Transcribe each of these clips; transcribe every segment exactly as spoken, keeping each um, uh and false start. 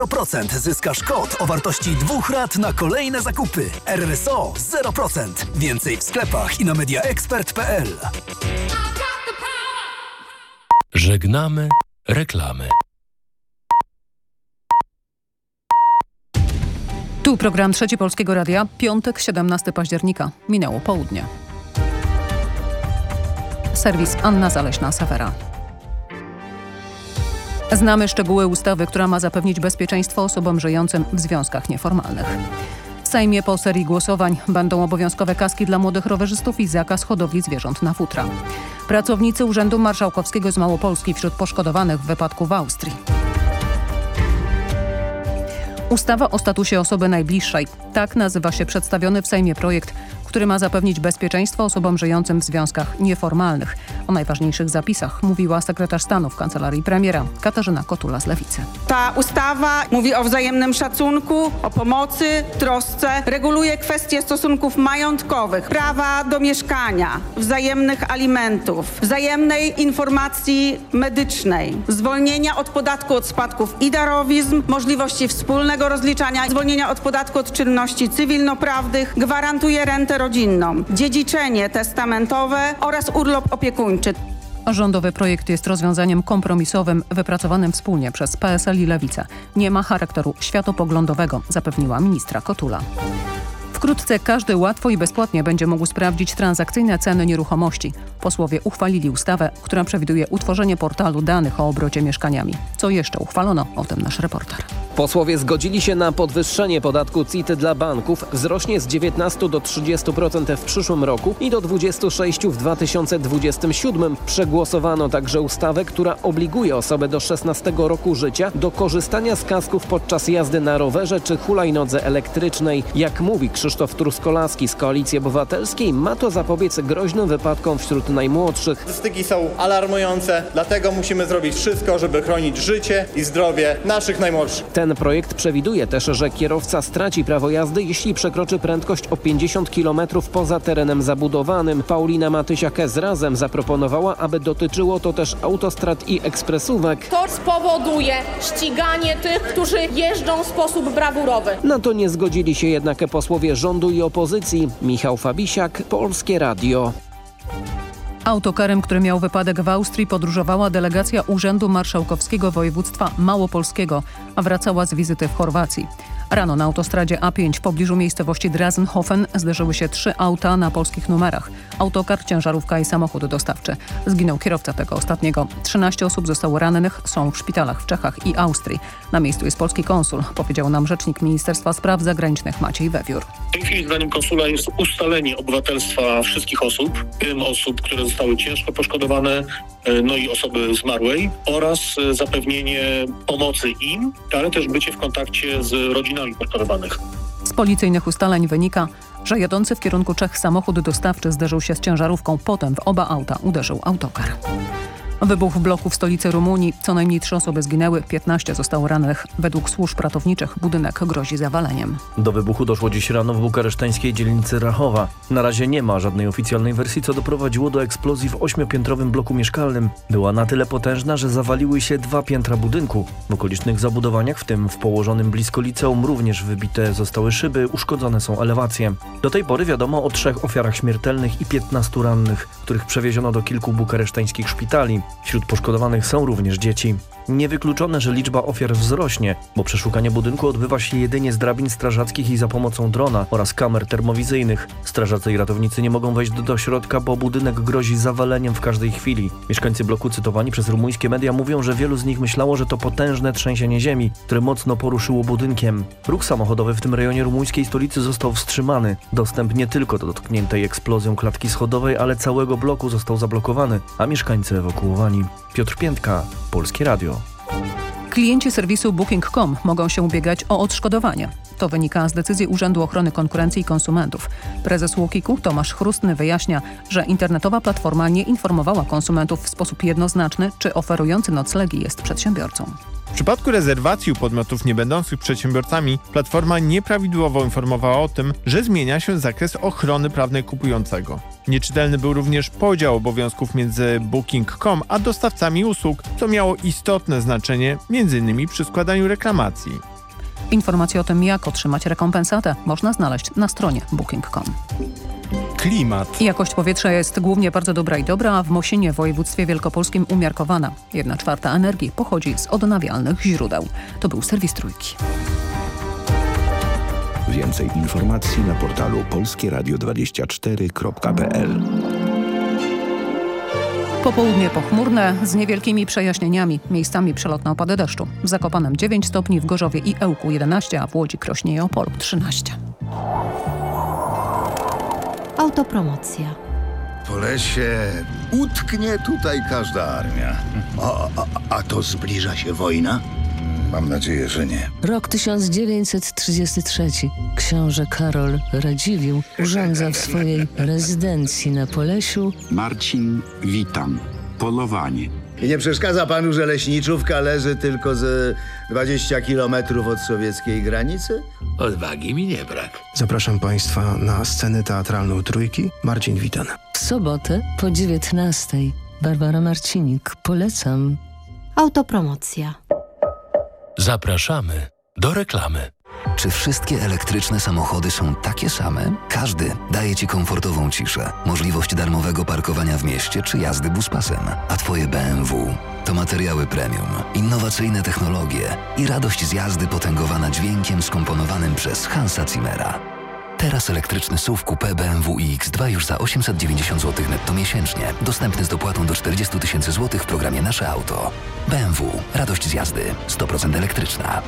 zero procent zyskasz kod o wartości dwóch rat na kolejne zakupy. R R S O zero procent. Więcej w sklepach i na mediaexpert kropka p l. Żegnamy reklamy. Tu program Trzeci Polskiego Radia, piątek, siedemnastego października. Minęło południe. Serwis Anna Zaleśna-Safera. Znamy szczegóły ustawy, która ma zapewnić bezpieczeństwo osobom żyjącym w związkach nieformalnych. W Sejmie po serii głosowań będą obowiązkowe kaski dla młodych rowerzystów i zakaz hodowli zwierząt na futra. Pracownicy Urzędu Marszałkowskiego z Małopolski wśród poszkodowanych w wypadku w Austrii. Ustawa o statusie osoby najbliższej. Tak nazywa się przedstawiony w Sejmie projekt, który ma zapewnić bezpieczeństwo osobom żyjącym w związkach nieformalnych. O najważniejszych zapisach mówiła sekretarz stanu w Kancelarii Premiera Katarzyna Kotula z Lewicy. Ta ustawa mówi o wzajemnym szacunku, o pomocy, trosce, reguluje kwestie stosunków majątkowych, prawa do mieszkania, wzajemnych alimentów, wzajemnej informacji medycznej, zwolnienia od podatku od spadków i darowizn, możliwości wspólnego rozliczania, zwolnienia od podatku od czynności cywilnoprawnych, gwarantuje rentę rodzinną, dziedziczenie testamentowe oraz urlop opiekuńczy. Rządowy projekt jest rozwiązaniem kompromisowym wypracowanym wspólnie przez P S L i Lewicę. Nie ma charakteru światopoglądowego, zapewniła ministra Kotula. Wkrótce każdy łatwo i bezpłatnie będzie mógł sprawdzić transakcyjne ceny nieruchomości. Posłowie uchwalili ustawę, która przewiduje utworzenie portalu danych o obrocie mieszkaniami. Co jeszcze uchwalono? O tym nasz reporter. Posłowie zgodzili się na podwyższenie podatku C I T dla banków. Wzrośnie z dziewiętnastu do trzydziestu procent w przyszłym roku i do dwudziestu sześciu procent w dwa tysiące dwudziestym siódmym. Przegłosowano także ustawę, która obliguje osoby do szesnastego roku życia do korzystania z kasków podczas jazdy na rowerze czy hulajnodze elektrycznej. Jak mówi Krzysztof Truskolaski z Koalicji Obywatelskiej, ma to zapobiec groźnym wypadkom wśród najmłodszych. Statystyki są alarmujące, dlatego musimy zrobić wszystko, żeby chronić życie i zdrowie naszych najmłodszych. Ten projekt przewiduje też, że kierowca straci prawo jazdy, jeśli przekroczy prędkość o pięćdziesiąt kilometrów poza terenem zabudowanym. Paulina Matysiak z Razem zaproponowała, aby dotyczyło to też autostrad i ekspresówek. To spowoduje ściganie tych, którzy jeżdżą w sposób brawurowy. Na to nie zgodzili się jednak posłowie rządu i opozycji. Michał Fabisiak, Polskie Radio. Autokarem, który miał wypadek w Austrii, podróżowała delegacja Urzędu Marszałkowskiego Województwa Małopolskiego, a wracała z wizyty w Chorwacji. Rano na autostradzie A pięć w pobliżu miejscowości Drazenhofen zderzyły się trzy auta na polskich numerach. Autokar, ciężarówka i samochód dostawczy. Zginął kierowca tego ostatniego. trzynaście osób zostało rannych, są w szpitalach w Czechach i Austrii. Na miejscu jest polski konsul, powiedział nam rzecznik Ministerstwa Spraw Zagranicznych Maciej Wewiór. W tej chwili zdaniem konsula jest ustalenie obywatelstwa wszystkich osób, w tym osób, które zostały ciężko poszkodowane, no i osoby zmarłej, oraz zapewnienie pomocy im, ale też bycie w kontakcie z rodzinami poszkodowanych. Z policyjnych ustaleń wynika, że jadący w kierunku Czech samochód dostawczy zderzył się z ciężarówką, potem w oba auta uderzył autokar. Wybuch w bloku w stolicy Rumunii. Co najmniej trzy osoby zginęły, piętnaście zostało rannych. Według służb ratowniczych budynek grozi zawaleniem. Do wybuchu doszło dziś rano w bukaresztańskiej dzielnicy Rachowa. Na razie nie ma żadnej oficjalnej wersji, co doprowadziło do eksplozji w ośmiopiętrowym bloku mieszkalnym. Była na tyle potężna, że zawaliły się dwa piętra budynku. W okolicznych zabudowaniach, w tym w położonym blisko liceum, również wybite zostały szyby, uszkodzone są elewacje. Do tej pory wiadomo o trzech ofiarach śmiertelnych i piętnastu rannych, których przewieziono do kilku bukaresztańskich szpitali. Wśród poszkodowanych są również dzieci. Niewykluczone, że liczba ofiar wzrośnie, bo przeszukanie budynku odbywa się jedynie z drabin strażackich i za pomocą drona oraz kamer termowizyjnych. Strażacy i ratownicy nie mogą wejść do, do środka, bo budynek grozi zawaleniem w każdej chwili. Mieszkańcy bloku cytowani przez rumuńskie media mówią, że wielu z nich myślało, że to potężne trzęsienie ziemi, które mocno poruszyło budynkiem. Ruch samochodowy w tym rejonie rumuńskiej stolicy został wstrzymany. Dostęp nie tylko do dotkniętej eksplozją klatki schodowej, ale całego bloku został zablokowany, a mieszkańcy ewakuowani. Piotr Piętka, Polskie Radio. Klienci serwisu booking kropka com mogą się ubiegać o odszkodowanie. To wynika z decyzji Urzędu Ochrony Konkurencji i Konsumentów. Prezes Łokiku Tomasz Chrustny wyjaśnia, że internetowa platforma nie informowała konsumentów w sposób jednoznaczny, czy oferujący noclegi jest przedsiębiorcą. W przypadku rezerwacji u podmiotów niebędących przedsiębiorcami platforma nieprawidłowo informowała o tym, że zmienia się zakres ochrony prawnej kupującego. Nieczytelny był również podział obowiązków między booking kropka com a dostawcami usług, co miało istotne znaczenie m.in. przy składaniu reklamacji. Informacje o tym, jak otrzymać rekompensatę, można znaleźć na stronie booking kropka com. Klimat. Jakość powietrza jest głównie bardzo dobra i dobra, a w Mosinie w województwie wielkopolskim umiarkowana. Jedna czwarta energii pochodzi z odnawialnych źródeł. To był serwis Trójki. Więcej informacji na portalu polskie radio dwadzieścia cztery kropka p l. Popołudnie pochmurne z niewielkimi przejaśnieniami. Miejscami przelotne opady deszczu. W Zakopanem dziewięć stopni, w Gorzowie i Ełku jedenaście, a w Łodzi, Krośnie i Opolu trzynaście. Autopromocja. Po lesie utknie tutaj każda armia. A, a, a to zbliża się wojna? Mam nadzieję, że nie. Rok tysiąc dziewięćset trzydziesty trzeci. Książę Karol Radziwiłł urządza w swojej rezydencji na Polesiu. Marcin, witam. Polowanie. I nie przeszkadza panu, że leśniczówka leży tylko ze dwadzieścia kilometrów od sowieckiej granicy? Odwagi mi nie brak. Zapraszam państwa na scenę teatralną Trójki. Marcin Witan. W sobotę po dziewiętnastej. Barbara Marcinik. Polecam. Autopromocja. Zapraszamy do reklamy. Czy wszystkie elektryczne samochody są takie same? Każdy daje Ci komfortową ciszę, możliwość darmowego parkowania w mieście czy jazdy buspasem. A Twoje B M W to materiały premium, innowacyjne technologie i radość z jazdy potęgowana dźwiękiem skomponowanym przez Hansa Zimmera. Teraz elektryczny S U V Coupé B M W iX dwa już za osiemset dziewięćdziesiąt złotych netto miesięcznie. Dostępny z dopłatą do czterdzieści tysięcy złotych w programie Nasze Auto. B M W. Radość z jazdy. sto procent elektryczna.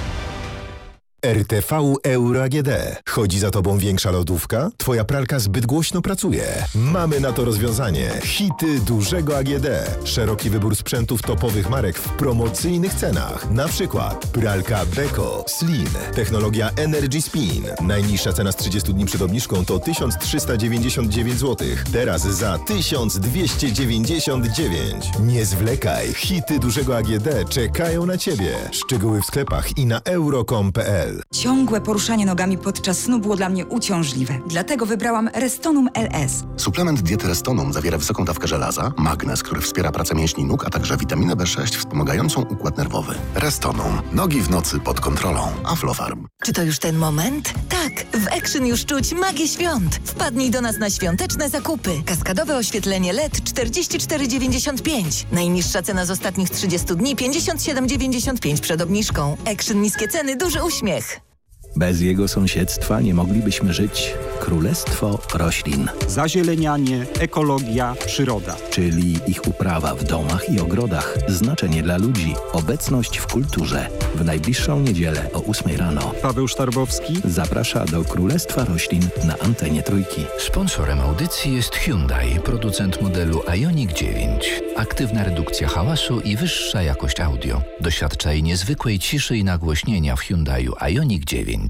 R T V Euro A G D. Chodzi za tobą większa lodówka? Twoja pralka zbyt głośno pracuje? Mamy na to rozwiązanie. Hity dużego A G D. Szeroki wybór sprzętów topowych marek w promocyjnych cenach. Na przykład pralka Beko Slim. Technologia Energy Spin. Najniższa cena z trzydziestu dni przed obniżką to tysiąc trzysta dziewięćdziesiąt dziewięć złotych. Teraz za tysiąc dwieście dziewięćdziesiąt dziewięć. Nie zwlekaj. Hity dużego A G D czekają na ciebie. Szczegóły w sklepach i na euro kropka com kropka p l. Ciągłe poruszanie nogami podczas snu było dla mnie uciążliwe. Dlatego wybrałam Restonum L S. Suplement diety Restonum zawiera wysoką dawkę żelaza, magnez, który wspiera pracę mięśni nóg, a także witaminę B sześć wspomagającą układ nerwowy. Restonum. Nogi w nocy pod kontrolą. Aflofarm. Czy to już ten moment? Tak! W Action już czuć magię świąt. Wpadnij do nas na świąteczne zakupy. Kaskadowe oświetlenie L E D czterdzieści cztery dziewięćdziesiąt pięć. Najniższa cena z ostatnich trzydziestu dni pięćdziesiąt siedem dziewięćdziesiąt pięć przed obniżką. Action niskie ceny, duży uśmiech. Bez jego sąsiedztwa nie moglibyśmy żyć. Królestwo roślin. Zazielenianie, ekologia, przyroda. Czyli ich uprawa w domach i ogrodach. Znaczenie dla ludzi. Obecność w kulturze. W najbliższą niedzielę o ósmej rano. Paweł Sztarbowski zaprasza do Królestwa Roślin na antenie Trójki. Sponsorem audycji jest Hyundai, producent modelu Ioniq dziewięć. Aktywna redukcja hałasu i wyższa jakość audio. Doświadczaj niezwykłej ciszy i nagłośnienia w Hyundaiu Ioniq dziewięć.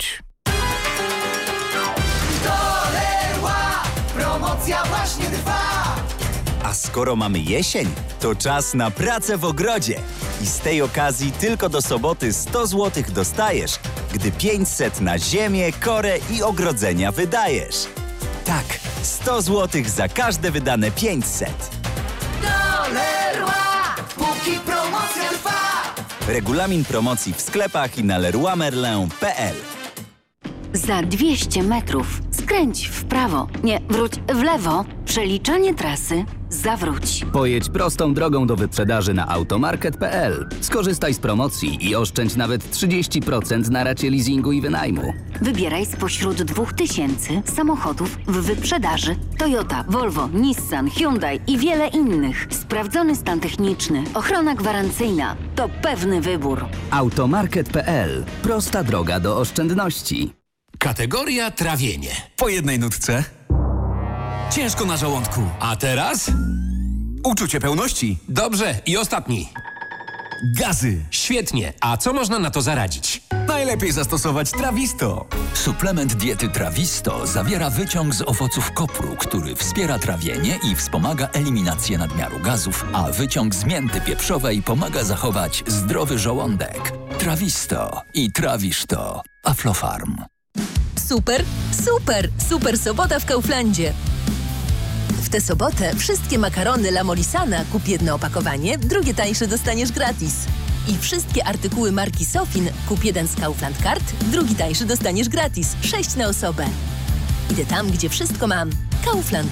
Doległa promocja właśnie trwa. A skoro mamy jesień, to czas na pracę w ogrodzie. I z tej okazji tylko do soboty sto złotych dostajesz, gdy pięćset na ziemię, korę i ogrodzenia wydajesz. Tak, sto złotych za każde wydane pięćset. Doległa, póki promocja trwa. Regulamin promocji w sklepach i na leroy merlin kropka p l. Za dwieście metrów skręć w prawo. Nie, wróć w lewo. Przeliczanie trasy. Zawróć. Pojedź prostą drogą do wyprzedaży na automarket kropka p l. Skorzystaj z promocji i oszczędź nawet trzydzieści procent na racie leasingu i wynajmu. Wybieraj spośród dwóch tysięcy samochodów w wyprzedaży. Toyota, Volvo, Nissan, Hyundai i wiele innych. Sprawdzony stan techniczny, ochrona gwarancyjna. To pewny wybór. automarket kropka p l. Prosta droga do oszczędności. Kategoria trawienie. Po jednej nutce. Ciężko na żołądku. A teraz? Uczucie pełności. Dobrze. I ostatni. Gazy. Świetnie. A co można na to zaradzić? Najlepiej zastosować Trawisto. Suplement diety Trawisto zawiera wyciąg z owoców kopru, który wspiera trawienie i wspomaga eliminację nadmiaru gazów, a wyciąg z mięty pieprzowej pomaga zachować zdrowy żołądek. Trawisto i trawisz to. Aflofarm. Super, super, super sobota w Kauflandzie. W tę sobotę wszystkie makarony La Molisana, kup jedno opakowanie, drugie tańsze dostaniesz gratis. I wszystkie artykuły marki Sofin kup jeden z Kaufland Card, drugi tańszy dostaniesz gratis. sześć na osobę. Idę tam, gdzie wszystko mam. Kaufland.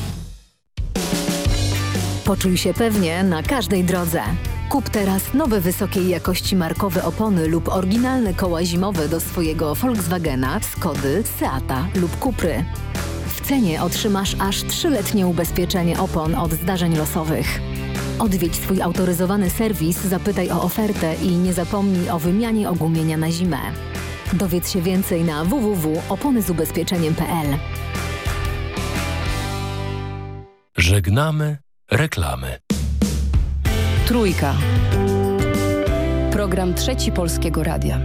Poczuj się pewnie na każdej drodze. Kup teraz nowe wysokiej jakości markowe opony lub oryginalne koła zimowe do swojego Volkswagena, Skody, Seata lub Cupry. W cenie otrzymasz aż trzyletnie ubezpieczenie opon od zdarzeń losowych. Odwiedź swój autoryzowany serwis, zapytaj o ofertę i nie zapomnij o wymianie ogumienia na zimę. Dowiedz się więcej na w w w kropka opony z ubezpieczeniem kropka p l. Żegnamy reklamy. Trójka. Program Trzeci Polskiego Radia.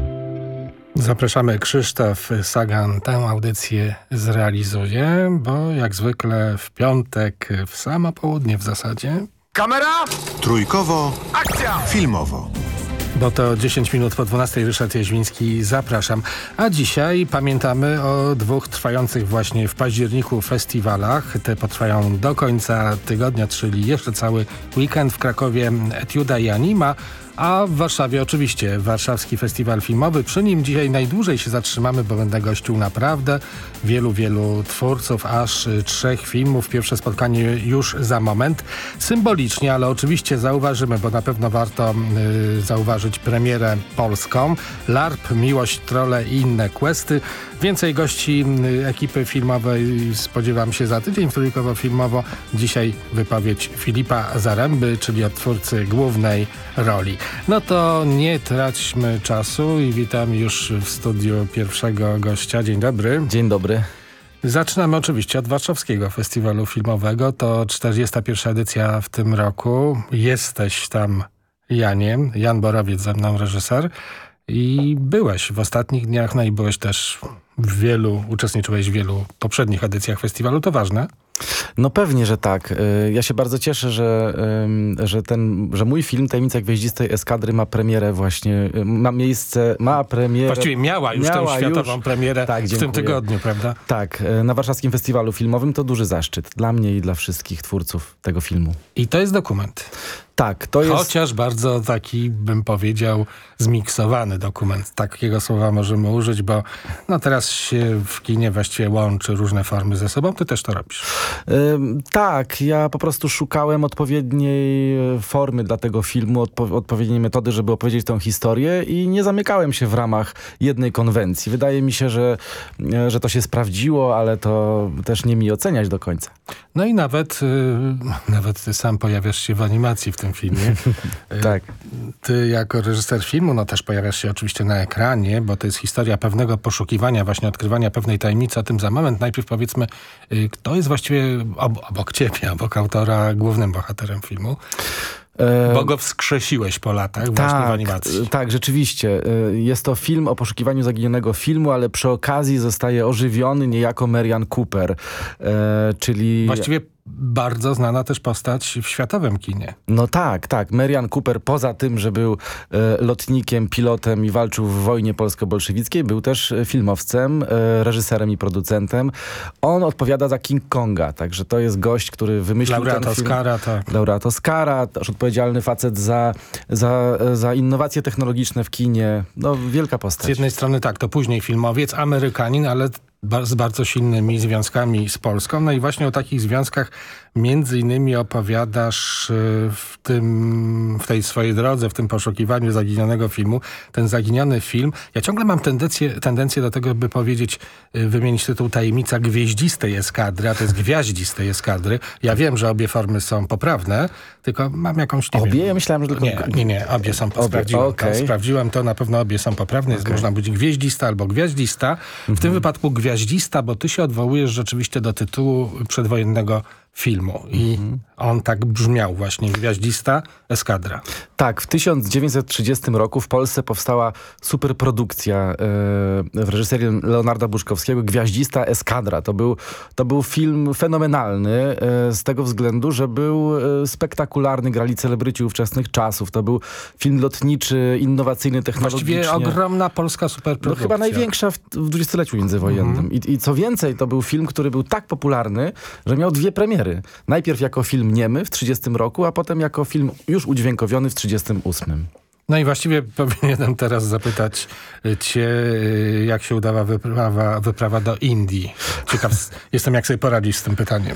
Zapraszamy. Krzysztof Sagan tę audycję zrealizuje, bo jak zwykle w piątek, w samo południe w zasadzie. Kamera! Trójkowo. Akcja! Filmowo. Bo to dziesięć minut po dwunastej. Ryszard Jaźwiński, zapraszam. A dzisiaj pamiętamy o dwóch trwających właśnie w październiku festiwalach. Te potrwają do końca tygodnia, czyli jeszcze cały weekend w Krakowie Etiuda i Anima. A w Warszawie oczywiście Warszawski Festiwal Filmowy. Przy nim dzisiaj najdłużej się zatrzymamy, bo będę gościł naprawdę wielu, wielu twórców, aż trzech filmów. Pierwsze spotkanie już za moment. Symbolicznie, ale oczywiście zauważymy, bo na pewno warto y, zauważyć premierę polską. LARP, Miłość, Trolle i inne questy. Więcej gości y, ekipy filmowej spodziewam się za tydzień w Trójkowo Filmowo. Dzisiaj wypowiedź Filipa Zaręby, czyli od twórcy głównej roli. No to nie traćmy czasu i witam już w studiu pierwszego gościa. Dzień dobry. Dzień dobry. Zaczynamy oczywiście od Warszawskiego Festiwalu Filmowego. To czterdziesta pierwsza edycja w tym roku. Jesteś tam, Janie. Jan Borowiec ze mną, reżyser. I byłeś w ostatnich dniach, no i byłeś też w wielu, uczestniczyłeś w wielu poprzednich edycjach festiwalu. To ważne? No pewnie, że tak. Ja się bardzo cieszę, że, że, ten, że mój film Tajemnica Gwiaździstej Eskadry ma premierę właśnie, ma miejsce, ma premierę. Właściwie miała już miała tę światową już, premierę tak, w tym tygodniu, prawda? Tak, na Warszawskim Festiwalu Filmowym. To duży zaszczyt dla mnie i dla wszystkich twórców tego filmu. I to jest dokument. Tak, to jest... Chociaż bardzo taki, bym powiedział, zmiksowany dokument. Takiego słowa możemy użyć, bo no teraz się w kinie właściwie łączy różne formy ze sobą. Ty też to robisz. Ym, tak, ja po prostu szukałem odpowiedniej formy dla tego filmu, odpo odpowiedniej metody, żeby opowiedzieć tę historię i nie zamykałem się w ramach jednej konwencji. Wydaje mi się, że, że to się sprawdziło, ale to też nie mi oceniać do końca. No i nawet, yy, nawet ty sam pojawiasz się w animacji w tym filmie. Tak. Ty jako reżyser filmu, no też pojawiasz się oczywiście na ekranie, bo to jest historia pewnego poszukiwania, właśnie odkrywania pewnej tajemnicy. O tym za moment. Najpierw powiedzmy, yy, kto jest właściwie ob obok ciebie, obok autora, głównym bohaterem filmu? Bo go wskrzesiłeś po latach tak, właśnie w animacji. Tak, rzeczywiście. Jest to film o poszukiwaniu zaginionego filmu, ale przy okazji zostaje ożywiony niejako Merian Cooper, e, czyli... Właściwie bardzo znana też postać w światowym kinie. No tak, tak. Merian Cooper poza tym, że był e, lotnikiem, pilotem i walczył w wojnie polsko-bolszewickiej, był też filmowcem, e, reżyserem i producentem. On odpowiada za King Konga, także to jest gość, który wymyślił Laureat ten film. Oscara, tak. Laureat Oscara, też odpowiedzialny facet za, za, za innowacje technologiczne w kinie. No, wielka postać. Z jednej strony tak, to później filmowiec, Amerykanin, ale z bardzo silnymi związkami z Polską. No i właśnie o takich związkach między innymi opowiadasz w tym, w tej swojej drodze, w tym poszukiwaniu zaginionego filmu. Ten zaginiony film, ja ciągle mam tendencję, tendencję do tego, by powiedzieć, wymienić tytuł Tajemnica Gwieździstej Eskadry, a to jest Gwiaździstej Eskadry. Ja wiem, że obie formy są poprawne, tylko mam jakąś... Nie obie? wiem, ja myślałem, że tylko... Nie, nie, nie, obie są, obie. Sprawdziłem, okay. to, sprawdziłem to, na pewno obie są poprawne. Okay. Można być gwieździsta albo gwiaździsta. W mhm. tym wypadku gwiaździsta, bo ty się odwołujesz rzeczywiście do tytułu przedwojennego filmu i mhm. on tak brzmiał właśnie, Gwiaździsta Eskadra. Tak, w tysiąc dziewięćset trzydziestym roku w Polsce powstała superprodukcja e, w reżyserii Leonarda Buczkowskiego, Gwiaździsta Eskadra. To był, to był film fenomenalny e, z tego względu, że był e, spektakularny, grali celebryci ówczesnych czasów. To był film lotniczy, innowacyjny technologicznie. Właściwie ogromna polska superprodukcja. No chyba największa w, w dwudziestoleciu międzywojennym. Mhm. I, I co więcej, to był film, który był tak popularny, że miał dwie premiery. Najpierw jako film niemy w trzydziestym roku, a potem jako film już udźwiękowiony w trzydziestym ósmym. No i właściwie powinienem teraz zapytać cię, jak się udała wyprawa, wyprawa do Indii. Ciekaw jestem, jak sobie poradzisz z tym pytaniem.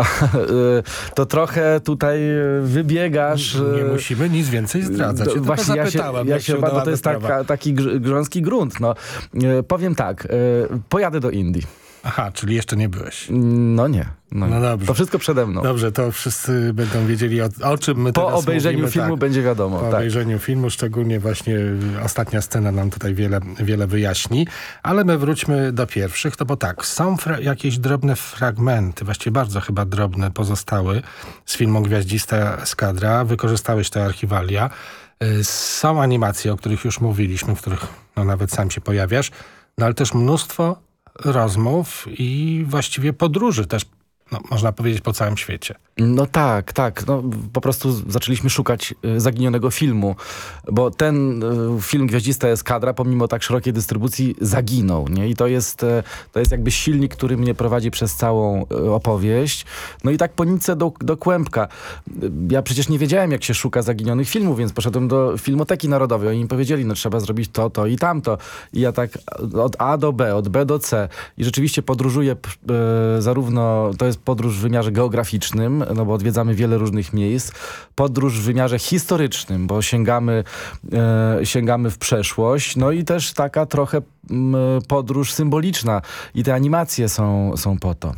To trochę tutaj wybiegasz. Nie musimy nic więcej zdradzać. Ja Właśnie ja się, ja się obawiam, to jest taka, taki grząski grunt. No, powiem tak, pojadę do Indii. Aha, czyli jeszcze nie byłeś. No nie. No, no dobrze. To wszystko przede mną. Dobrze, to wszyscy będą wiedzieli, o, o czym my po teraz mówimy. Po obejrzeniu filmu tak. będzie wiadomo. Po tak. obejrzeniu filmu, szczególnie właśnie ostatnia scena nam tutaj wiele, wiele wyjaśni. Ale my wróćmy do pierwszych, to bo tak, są jakieś drobne fragmenty, właściwie bardzo chyba drobne pozostały z filmu Gwiaździsta Eskadra. Wykorzystałeś te archiwalia. Są animacje, o których już mówiliśmy, w których no, nawet sam się pojawiasz, no ale też mnóstwo rozmów i właściwie podróży też, no, można powiedzieć, po całym świecie. No tak, tak. No, po prostu zaczęliśmy szukać y, zaginionego filmu, bo ten y, film Gwiaździsta Eskadra, pomimo tak szerokiej dystrybucji, zaginął. Nie? I to jest, y, to jest jakby silnik, który mnie prowadzi przez całą y, opowieść. No i tak po nitce do, do kłębka. Ja przecież nie wiedziałem, jak się szuka zaginionych filmów, więc poszedłem do Filmoteki Narodowej. Oni mi powiedzieli, no trzeba zrobić to, to i tamto. I ja tak od A do B, od B do C. I rzeczywiście podróżuję y, zarówno, to jest podróż w wymiarze geograficznym, no bo odwiedzamy wiele różnych miejsc. Podróż w wymiarze historycznym, bo sięgamy, e, sięgamy w przeszłość. No i też taka trochę m, podróż symboliczna. I te animacje są, są po to.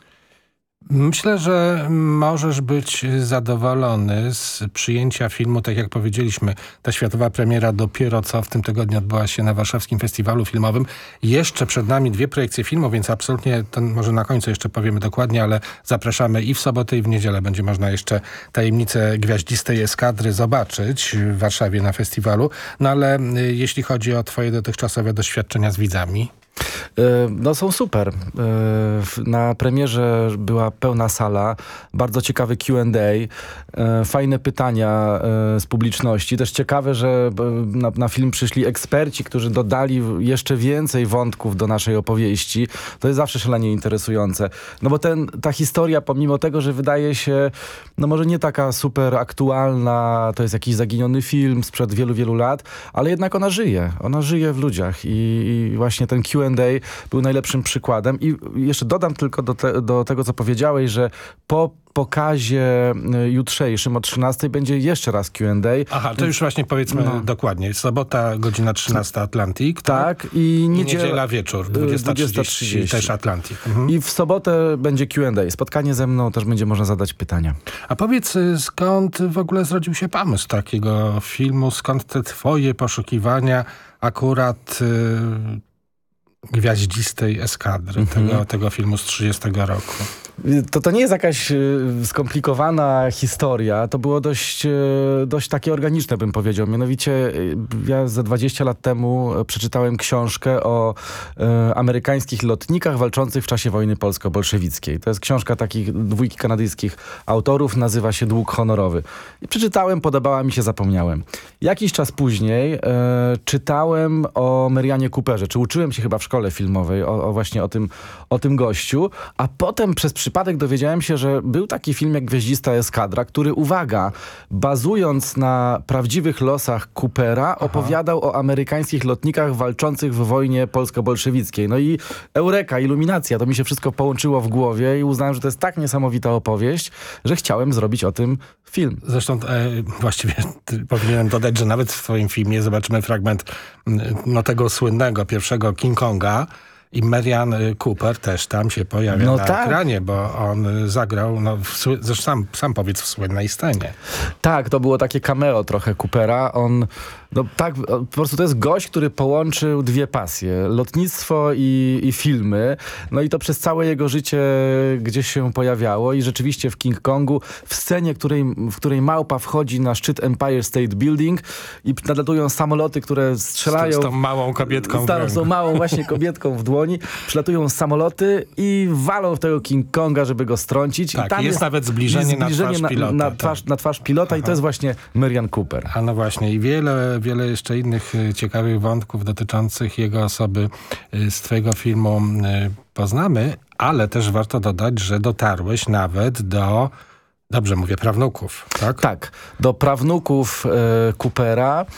Myślę, że możesz być zadowolony z przyjęcia filmu, tak jak powiedzieliśmy. Ta światowa premiera dopiero co w tym tygodniu odbyła się na Warszawskim Festiwalu Filmowym. Jeszcze przed nami dwie projekcje filmu, więc absolutnie, to może na końcu jeszcze powiemy dokładnie, ale zapraszamy i w sobotę, i w niedzielę będzie można jeszcze Tajemnicę Gwiaździstej Eskadry zobaczyć w Warszawie na festiwalu. No ale jeśli chodzi o twoje dotychczasowe doświadczenia z widzami? No są super. Na premierze była pełna sala, bardzo ciekawy Q and A, fajne pytania z publiczności. Też ciekawe, że na, na film przyszli eksperci, którzy dodali jeszcze więcej wątków do naszej opowieści. To jest zawsze szalenie interesujące. No bo ten, ta historia, pomimo tego, że wydaje się, no może nie taka super aktualna, to jest jakiś zaginiony film sprzed wielu, wielu lat, ale jednak ona żyje. Ona żyje w ludziach i, i właśnie ten Q and A był najlepszym przykładem. I jeszcze dodam tylko do, te, do tego, co powiedziałeś, że po pokazie jutrzejszym o trzynastej będzie jeszcze raz Q and A. Aha, to już właśnie powiedzmy no. dokładnie. Sobota, godzina trzynasta Atlantik. Tak. tak i niedziela, I niedziela wieczór, dwudziesta trzydzieści też Atlantik. Mhm. I w sobotę będzie Q and A. Spotkanie ze mną, też będzie można zadać pytania. A powiedz, skąd w ogóle zrodził się pomysł takiego filmu? Skąd te twoje poszukiwania akurat... Yy, Gwiaździstej Eskadry, mhm. tego, tego filmu z trzydziestego roku. To, to nie jest jakaś y, skomplikowana historia, to było dość, y, dość takie organiczne, bym powiedział. Mianowicie y, ja ze dwadzieścia lat temu przeczytałem książkę o y, amerykańskich lotnikach walczących w czasie wojny polsko-bolszewickiej. To jest książka takich dwójki kanadyjskich autorów, nazywa się Dług honorowy. I przeczytałem, podobała mi się, zapomniałem. Jakiś czas później y, czytałem o Marianie Cooperze, czy uczyłem się chyba w szkole filmowej o, o właśnie o tym, o tym gościu, a potem przez przypadek dowiedziałem się, że był taki film jak Gwiaździsta Eskadra, który, uwaga, bazując na prawdziwych losach Coopera, Aha. opowiadał o amerykańskich lotnikach walczących w wojnie polsko-bolszewickiej. No i eureka, iluminacja, to mi się wszystko połączyło w głowie i uznałem, że to jest tak niesamowita opowieść, że chciałem zrobić o tym film. Zresztą e, właściwie powinienem dodać, że nawet w twoim filmie zobaczymy fragment no, tego słynnego pierwszego King Konga, i Marian Cooper też tam się pojawia no na tak. ekranie, bo on zagrał, no, w, zresztą sam, sam powiedz, w słynnej scenie. Tak, to było takie cameo trochę Coopera. On, no tak, po prostu to jest gość, który połączył dwie pasje. Lotnictwo i, i filmy. No i to przez całe jego życie gdzieś się pojawiało i rzeczywiście w King Kongu, w scenie, której, w której małpa wchodzi na szczyt Empire State Building i nadlatują samoloty, które strzelają... Z, z tą małą kobietką z tą, z tą małą właśnie kobietką w dłoni. Przylatują samoloty i walą w tego King Konga, żeby go strącić. Tak, i tam jest, jest nawet zbliżenie, zbliżenie na twarz pilota. Na, na, twarz, tak. na twarz pilota Aha. i to jest właśnie Marian Cooper. A no właśnie i wiele, wiele jeszcze innych ciekawych wątków dotyczących jego osoby z twojego filmu poznamy, ale też warto dodać, że dotarłeś nawet do Dobrze mówię, prawnuków, tak? Tak, do prawnuków e, Coopera.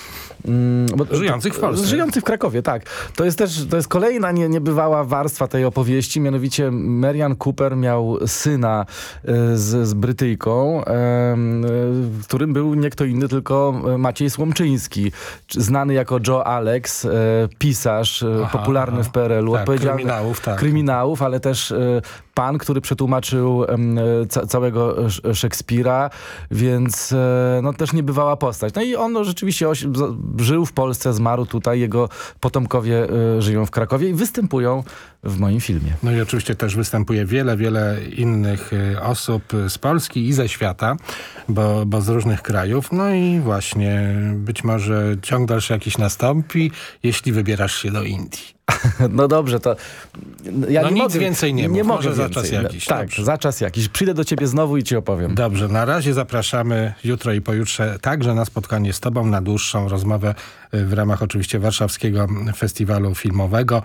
Mm, żyjących w Polsce. Żyjących w Krakowie, tak. To jest też to jest kolejna nie, niebywała warstwa tej opowieści, mianowicie Merian Cooper miał syna e, z, z Brytyjką, e, e, którym był nie kto inny, tylko Maciej Słomczyński, znany jako Joe Alex, e, pisarz, aha, popularny aha. w P R L u, tak, odpowiedzialny kryminałów, tak. kryminałów, ale też e, pan, który przetłumaczył e, ca całego Szekspira, więc e, no też niebywała postać. No i on no, rzeczywiście oś żył w Polsce, zmarł tutaj, jego potomkowie y, żyją w Krakowie i występują w moim filmie. No i oczywiście też występuje wiele, wiele innych y, osób z Polski i ze świata, bo, bo z różnych krajów. No i właśnie być może ciąg dalszy jakiś nastąpi, jeśli wybierasz się do Indii. No dobrze, to ja no nie nic mogę, więcej nie, nie mów, mogę może więcej. za czas jakiś. Tak, dobrze. za czas jakiś. Przyjdę do ciebie znowu i ci opowiem. Dobrze, na razie zapraszamy jutro i pojutrze także na spotkanie z tobą, na dłuższą rozmowę w ramach oczywiście Warszawskiego Festiwalu Filmowego.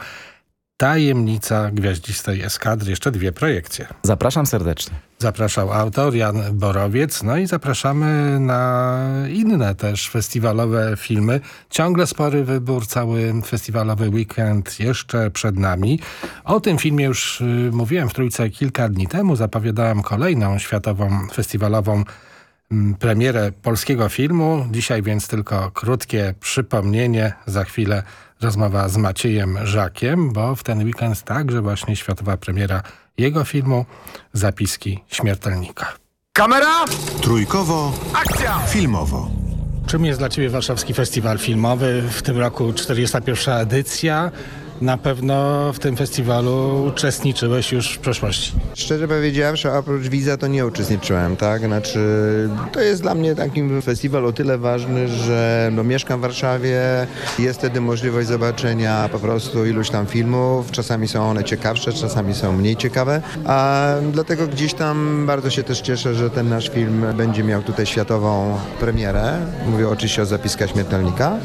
Tajemnica Gwiaździstej Eskadry. Jeszcze dwie projekcje. Zapraszam serdecznie. Zapraszał autor Jan Borowiec. No i zapraszamy na inne też festiwalowe filmy. Ciągle spory wybór, cały festiwalowy weekend jeszcze przed nami. O tym filmie już y, mówiłem w Trójce kilka dni temu. Zapowiadałem kolejną światową festiwalową y, premierę polskiego filmu. Dzisiaj więc tylko krótkie przypomnienie. Za chwilę rozmowa z Maciejem Żakiem, bo w ten weekend także właśnie światowa premiera jego filmu Zapiski śmiertelnika. Kamera! Trójkowo. Akcja! Filmowo. Czym jest dla ciebie Warszawski Festiwal Filmowy? W tym roku czterdziesta pierwsza edycja. Na pewno w tym festiwalu uczestniczyłeś już w przeszłości. Szczerze powiedziawszy, oprócz widza to nie uczestniczyłem, tak? Znaczy, to jest dla mnie taki festiwal o tyle ważny, że no, mieszkam w Warszawie, jest wtedy możliwość zobaczenia po prostu iluś tam filmów, czasami są one ciekawsze, czasami są mniej ciekawe, a dlatego gdzieś tam bardzo się też cieszę, że ten nasz film będzie miał tutaj światową premierę. Mówię oczywiście o Zapiskach śmiertelnika.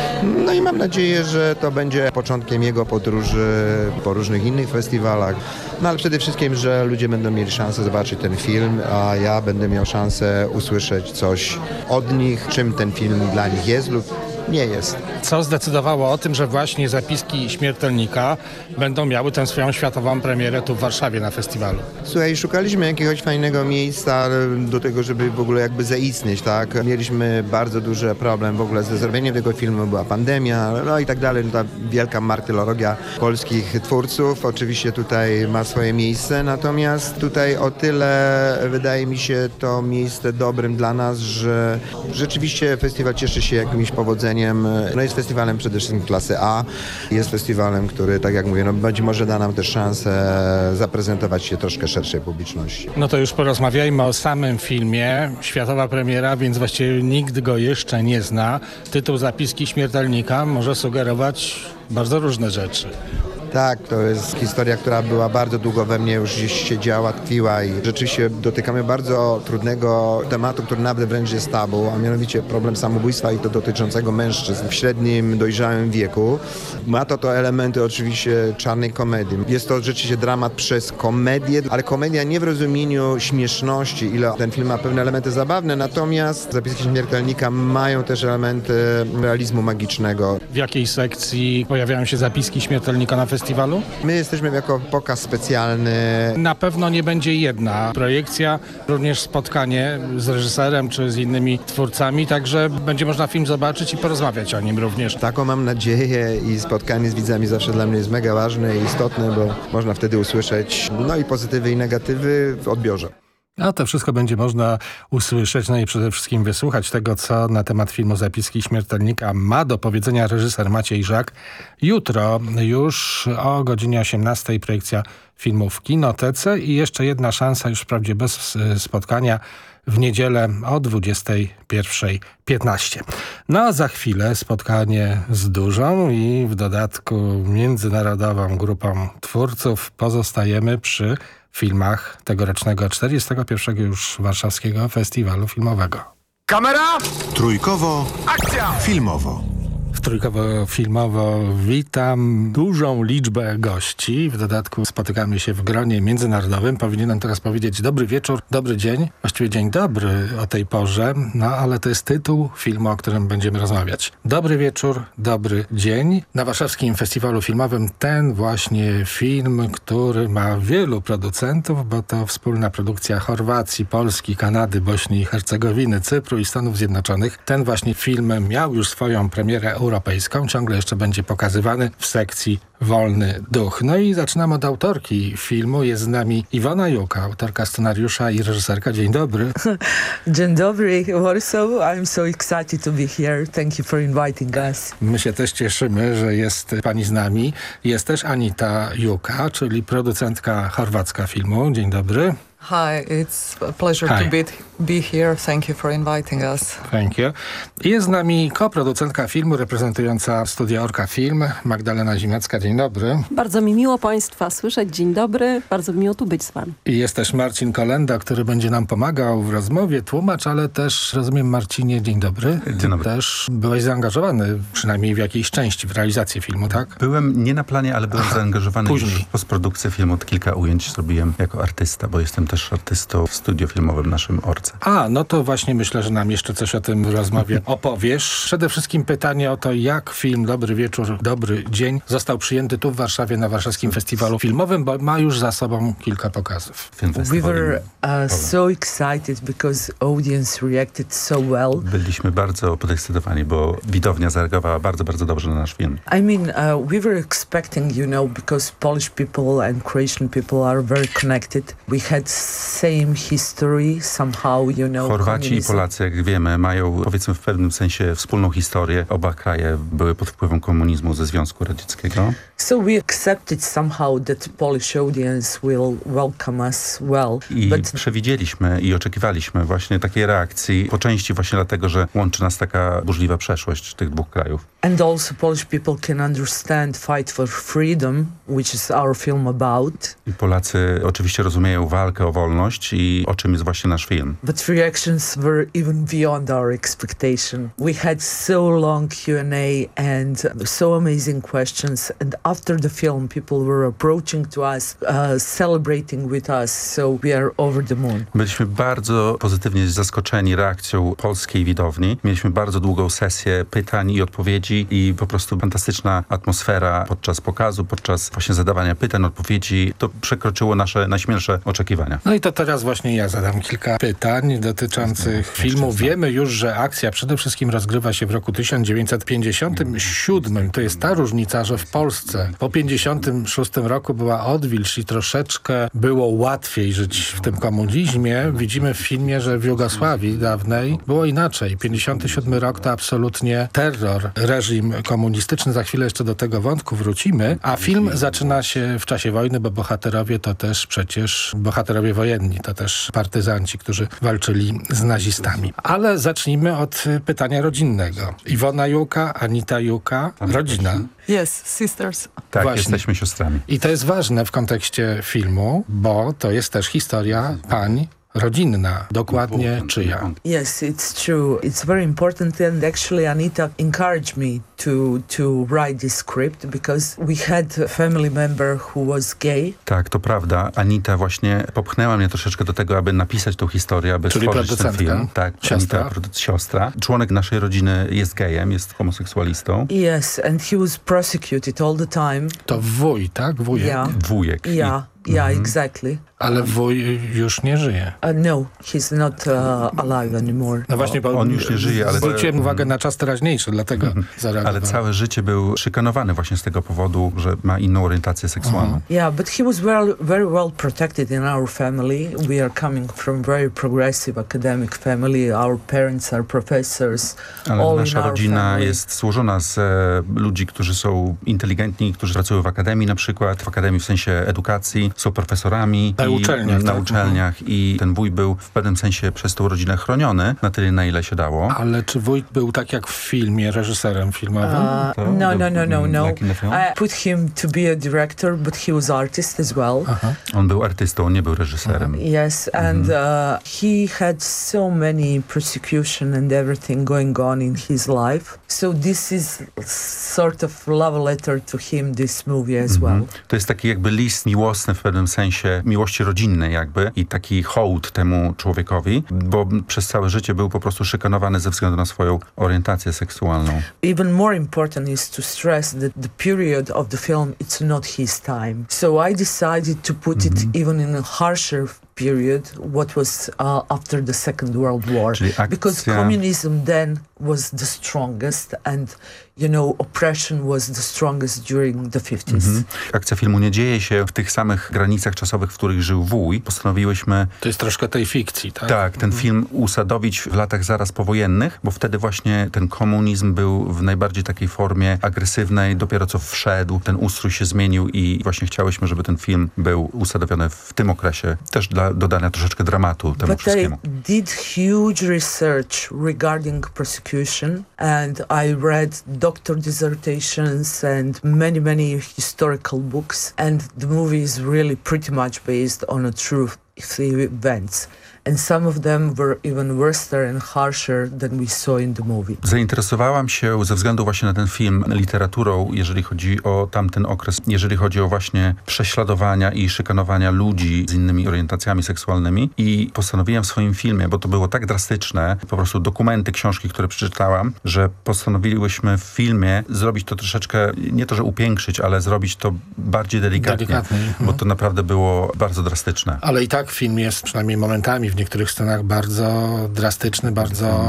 No i mam nadzieję, że to będzie początkiem jego podróży po różnych innych festiwalach. No ale przede wszystkim, że ludzie będą mieli szansę zobaczyć ten film, a ja będę miał szansę usłyszeć coś od nich, czym ten film dla nich jest lub nie jest. Co zdecydowało o tym, że właśnie Zapiski śmiertelnika będą miały tę swoją światową premierę tu w Warszawie na festiwalu? Słuchaj, szukaliśmy jakiegoś fajnego miejsca do tego, żeby w ogóle jakby zaistnieć, tak? Mieliśmy bardzo duży problem w ogóle ze zrobieniem tego filmu, była pandemia, no i tak dalej. Ta wielka martyrologia polskich twórców oczywiście tutaj ma swoje miejsce, natomiast tutaj o tyle wydaje mi się to miejsce dobrym dla nas, że rzeczywiście festiwal cieszy się jakimś powodzeniem. No jest festiwalem przede wszystkim klasy A. Jest festiwalem, który, tak jak mówię, no być może da nam też szansę zaprezentować się troszkę szerszej publiczności. No to już porozmawiajmy o samym filmie. Światowa premiera, więc właściwie nikt go jeszcze nie zna. Tytuł Zapiski śmiertelnika może sugerować bardzo różne rzeczy. Tak, to jest historia, która była bardzo długo we mnie, już gdzieś siedziała, tkwiła i rzeczywiście dotykamy bardzo trudnego tematu, który nawet wręcz jest tabu, a mianowicie problem samobójstwa i to dotyczącego mężczyzn w średnim, dojrzałym wieku. Ma to to elementy oczywiście czarnej komedii. Jest to rzeczywiście dramat przez komedię, ale komedia nie w rozumieniu śmieszności, ile ten film ma pewne elementy zabawne, natomiast Zapiski śmiertelnika mają też elementy realizmu magicznego. W jakiej sekcji pojawiają się Zapiski śmiertelnika na festiwalu? Festiwalu? My jesteśmy jako pokaz specjalny. Na pewno nie będzie jedna projekcja, również spotkanie z reżyserem czy z innymi twórcami, także będzie można film zobaczyć i porozmawiać o nim również. Taką mam nadzieję i spotkanie z widzami zawsze dla mnie jest mega ważne i istotne, bo można wtedy usłyszeć no i pozytywy i negatywy w odbiorze. A to wszystko będzie można usłyszeć, no i przede wszystkim wysłuchać tego, co na temat filmu Zapiski śmiertelnika ma do powiedzenia reżyser Maciej Żak. Jutro już o godzinie osiemnastej projekcja filmu w Kinotece i jeszcze jedna szansa, już wprawdzie bez spotkania, w niedzielę o dwudziestej pierwszej piętnaście. No a za chwilę spotkanie z dużą i w dodatku międzynarodową grupą twórców. Pozostajemy przy filmach tegorocznego czterdziestego pierwszego już Warszawskiego Festiwalu Filmowego. Kamera! Trójkowo. Akcja! Filmowo. W Trójkowo-filmowo witam dużą liczbę gości. W dodatku spotykamy się w gronie międzynarodowym. Powinienem teraz powiedzieć dobry wieczór, dobry dzień. Właściwie dzień dobry o tej porze, no ale to jest tytuł filmu, o którym będziemy rozmawiać. Dobry wieczór, dobry dzień. Na Warszawskim Festiwalu Filmowym ten właśnie film, który ma wielu producentów, bo to wspólna produkcja Chorwacji, Polski, Kanady, Bośni i Hercegowiny, Cypru i Stanów Zjednoczonych. Ten właśnie film miał już swoją premierę europejską, ciągle jeszcze będzie pokazywany w sekcji Wolny Duch. No i zaczynam od autorki filmu. Jest z nami Iwona Juka, autorka scenariusza i reżyserka. Dzień dobry. Dzień dobry, Warsaw. I'm so excited to be here. Thank you for inviting us. My się też cieszymy, że jest pani z nami. Jest też Anita Juka, czyli producentka chorwacka filmu. Dzień dobry. Hi, it's a pleasure Hi. to be, be here. Thank you for inviting us. Thank you. Jest z nami koproducentka filmu reprezentująca studia Orka Film, Magdalena Zimecka. Dzień dobry. Bardzo mi miło Państwa słyszeć. Dzień dobry. Bardzo mi miło tu być z Wami. I jest też Marcin Kolenda, który będzie nam pomagał w rozmowie, tłumacz, ale też, rozumiem, Marcinie, dzień dobry. Dzień dobry. Też byłeś zaangażowany, przynajmniej w jakiejś części, w realizację filmu, tak? Byłem nie na planie, ale byłem Aha, zaangażowany później. już w postprodukcję filmu. Kilka ujęć zrobiłem jako artysta, bo jestem też artystą w studio filmowym naszym Orce. A, no to właśnie myślę, że nam jeszcze coś o tym w rozmowie opowiesz. Przede wszystkim pytanie o to, jak film Dobry Wieczór, Dobry Dzień został przyjęty tu w Warszawie na Warszawskim Festiwalu Filmowym, bo ma już za sobą kilka pokazów. We were uh, so excited because audience reacted so well. Byliśmy bardzo podekscytowani, bo widownia zareagowała bardzo, bardzo dobrze na nasz film. I mean, uh, we were expecting, you know, because Polish people and Croatian people are very connected. We had same history somehow, you know. Chorwaci i communism. Polacy, jak wiemy, mają, powiedzmy, w pewnym sensie wspólną historię. Oba kraje były pod wpływem komunizmu ze Związku Radzieckiego. So we accepted somehow that Polish audience will welcome us well. I But przewidzieliśmy i oczekiwaliśmy właśnie takiej reakcji, po części właśnie dlatego, że łączy nas taka burzliwa przeszłość tych dwóch krajów. And also Polish people can understand fight for freedom, which is our film about. I Polacy oczywiście rozumieją walkę o wolność i o czym jest właśnie nasz film. But reactions were even beyond our expectation. We had so long Q and A and so amazing questions. And after the film, people were approaching to us, uh, celebrating with us. So we are over the moon. Byliśmy bardzo pozytywnie zaskoczeni reakcją polskiej widowni. Mieliśmy bardzo długą sesję pytań i odpowiedzi i po prostu fantastyczna atmosfera podczas pokazu, podczas właśnie zadawania pytań, odpowiedzi. To przekroczyło nasze najśmielsze oczekiwania. No i to teraz właśnie ja zadam kilka pytań dotyczących filmu. Wiemy już, że akcja przede wszystkim rozgrywa się w roku tysiąc dziewięćset pięćdziesiątym siódmym. To jest ta różnica, że w Polsce po pięćdziesiątym szóstym roku była odwilż i troszeczkę było łatwiej żyć w tym komunizmie. Widzimy w filmie, że w Jugosławii dawnej było inaczej. pięćdziesiąty siódmy rok to absolutnie terror, reżim komunistyczny. Za chwilę jeszcze do tego wątku wrócimy. A film zaczyna się w czasie wojny, bo bohaterowie to też przecież bohaterowie wojenni, to też partyzanci, którzy walczyli z nazistami. Ale zacznijmy od pytania rodzinnego. Iwona Juka, Anita Juka, rodzina. Yes, sisters. Tak, Właśnie. jesteśmy siostrami. I to jest ważne w kontekście filmu, bo to jest też historia pań rodzinna. Dokładnie czyja? Yes, it's true. It's very important, and actually Anita encouraged me to to write this script because we had a family member who was gay. Tak, to prawda. Anita właśnie popchnęła mnie troszeczkę do tego, aby napisać tą historię, aby Czyli stworzyć ten film. Tak, siostra. Anita, produ- siostra. Członek naszej rodziny jest gejem, jest homoseksualistą. Yes, and he was prosecuted all the time. To wuj, tak? Wujek? Yeah. Wujek. Yeah, yeah, Mhm. exactly. Ale wuj już nie żyje. Uh, no, he's not uh, alive anymore. No właśnie, bo On już nie żyje, ale... zwróciłem uwagę na czas teraźniejszy, dlatego zareagowałem. Ale całe życie był szykanowany właśnie z tego powodu, że ma inną orientację seksualną. Uh-huh. Yeah, but he was well, very well protected in our family. We are coming from very progressive academic family. Our parents are professors. Ale all nasza in our rodzina family. jest złożona z e, ludzi, którzy są inteligentni, którzy pracują w akademii na przykład, w akademii w sensie edukacji, są profesorami. Pełni uczelniach, na tak? uczelniach i ten wuj był w pewnym sensie przez tą rodzinę chroniony na tyle, na ile się dało. Ale czy wuj był tak jak w filmie, reżyserem filmowym? Uh, no, no, no, no, no. I put him to be a director, but he was artist as well. Aha. On był artystą, on nie był reżyserem. Uh, yes, and uh, he had so many persecution and everything going on in his life. So this is sort of love letter to him, this movie as well. To jest taki jakby list miłosny w pewnym sensie, miłości rodzinnej jakby i taki hołd temu człowiekowi, bo przez całe życie był po prostu szykanowany ze względu na swoją orientację seksualną. Even more important is to stress that the period of the film, it's not his time. So I decided to put mm-hmm. it even in a harsher period, what was uh, after the Second World War. Because communism then was the strongest and, you know, oppression was the strongest during the fifties. Mhm. Akcja filmu nie dzieje się w tych samych granicach czasowych, w których żył wuj. Postanowiłyśmy... To jest troszkę tej fikcji, tak? Tak, ten mhm. film usadowić w latach zaraz powojennych, bo wtedy właśnie ten komunizm był w najbardziej takiej formie agresywnej, dopiero co wszedł, ten ustrój się zmienił i właśnie chciałyśmy, żeby ten film był usadowiony w tym okresie, też dla dodania troszeczkę dramatu temu But wszystkiemu. I did huge research regarding persecution and I read doctor dissertations and many, many historical books and the movie is really pretty much based on a true events. And some of them were even worse and harsher than we saw in the movie. Zainteresowałam się ze względu właśnie na ten film literaturą, jeżeli chodzi o tamten okres, jeżeli chodzi o właśnie prześladowania i szykanowania ludzi z innymi orientacjami seksualnymi i postanowiłem w swoim filmie, bo to było tak drastyczne, po prostu dokumenty, książki, które przeczytałam, że postanowiłyśmy w filmie zrobić to troszeczkę, nie to, że upiększyć, ale zrobić to bardziej delikatnie, delikatnie. bo to naprawdę było bardzo drastyczne. Ale i tak film jest przynajmniej momentami w niektórych scenach bardzo drastyczny, bardzo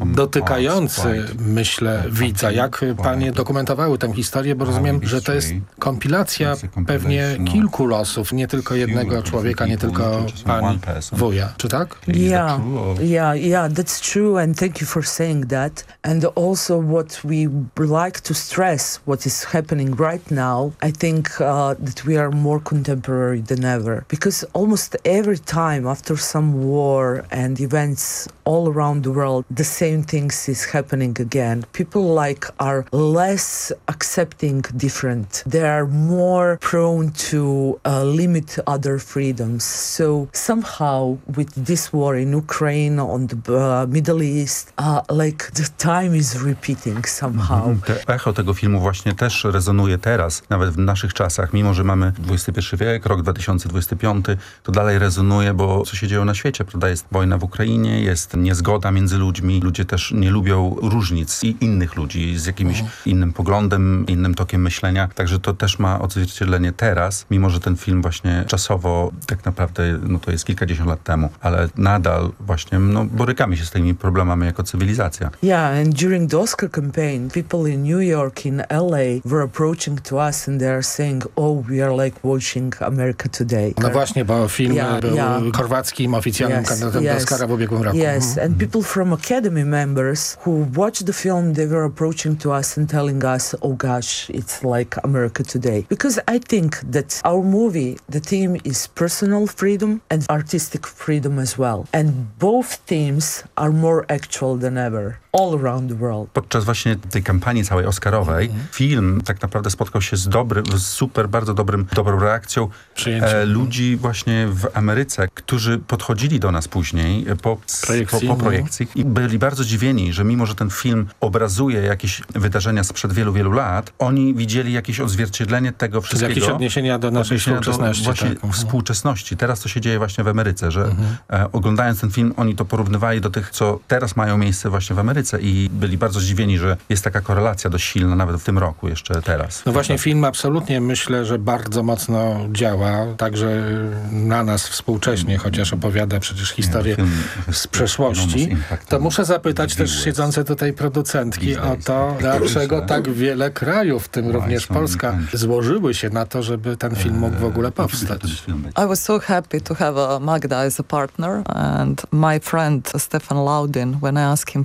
dotykający, myślę, widza. Jak panie dokumentowały tę historię, bo rozumiem, że to jest kompilacja pewnie kilku losów, nie tylko jednego człowieka, nie tylko pani wuja. Czy tak? Yeah, yeah, yeah, that's true and thank you for saying that. And also what we like to stress, what is happening right now, I think uh, that we are more contemporary than ever. Because almost every time after some war and events all around the world, the same things is happening again. People like are less accepting different. They are more prone to uh, limit other freedoms. So somehow with this war in Ukraine, on the uh, Middle East, uh, like the time is repeating somehow. Mm-hmm. Te echo tego filmu właśnie też rezonuje teraz, nawet w naszych czasach. Mimo że mamy dwudziesty pierwszy wiek, rok dwa tysiące dwudziesty piąty, to dalej rezonuje, bo co się dzieje na świecie, prawda? Jest wojna w Ukrainie, jest niezgoda między ludźmi. Ludzie też nie lubią różnic i innych ludzi z jakimś mhm. innym poglądem, innym tokiem myślenia. Także to też ma odzwierciedlenie teraz, mimo że ten film właśnie czasowo tak naprawdę, no to jest kilkadziesiąt lat temu, ale nadal właśnie no, borykamy się z tymi problemami jako cywilizacja. Yeah, and during the Oscar campaign, people in New York, in L A were approaching to us and they are saying, oh, we are like watching America Today. No właśnie, bo film yeah, był yeah. chorwackim oficjalnym yes, kandydatem yes, do Oscara w ubiegłym roku. Yes, mm-hmm. and people from Academy members who watched the film, they were approaching to us and telling us, oh gosh, it's like America Today. Because I think that our movie, the theme is personal freedom and artistic freedom as well. And both themes are more actual than ever. All around the world. Podczas właśnie tej kampanii całej Oscarowej mm-hmm. film tak naprawdę spotkał się z dobrym, z super, bardzo dobrym, dobrą reakcją e, ludzi właśnie w Ameryce, którzy podchodzili do nas później po projekcji, po, po projekcji i byli bardzo zdziwieni, że mimo, że ten film obrazuje jakieś wydarzenia sprzed wielu, wielu lat, oni widzieli jakieś odzwierciedlenie tego wszystkiego. Jakieś odniesienia do naszej odniesienia współczesności. Do właśnie tak. współczesności. Teraz to się dzieje właśnie w Ameryce, że mm-hmm. e, oglądając ten film, oni to porównywali do tych, co teraz mają miejsce właśnie w Ameryce. I byli bardzo zdziwieni, że jest taka korelacja dość silna nawet w tym roku, jeszcze teraz. No właśnie film absolutnie myślę, że bardzo mocno działa, także na nas współcześnie, chociaż opowiada przecież historię z przeszłości. To muszę zapytać też siedzące tutaj producentki o to, dlaczego tak wiele krajów, w tym również Polska, złożyły się na to, żeby ten film mógł w ogóle powstać. I was so happy to have a Magda as a partner and my friend Stefan Laudin, when I asked him for advice,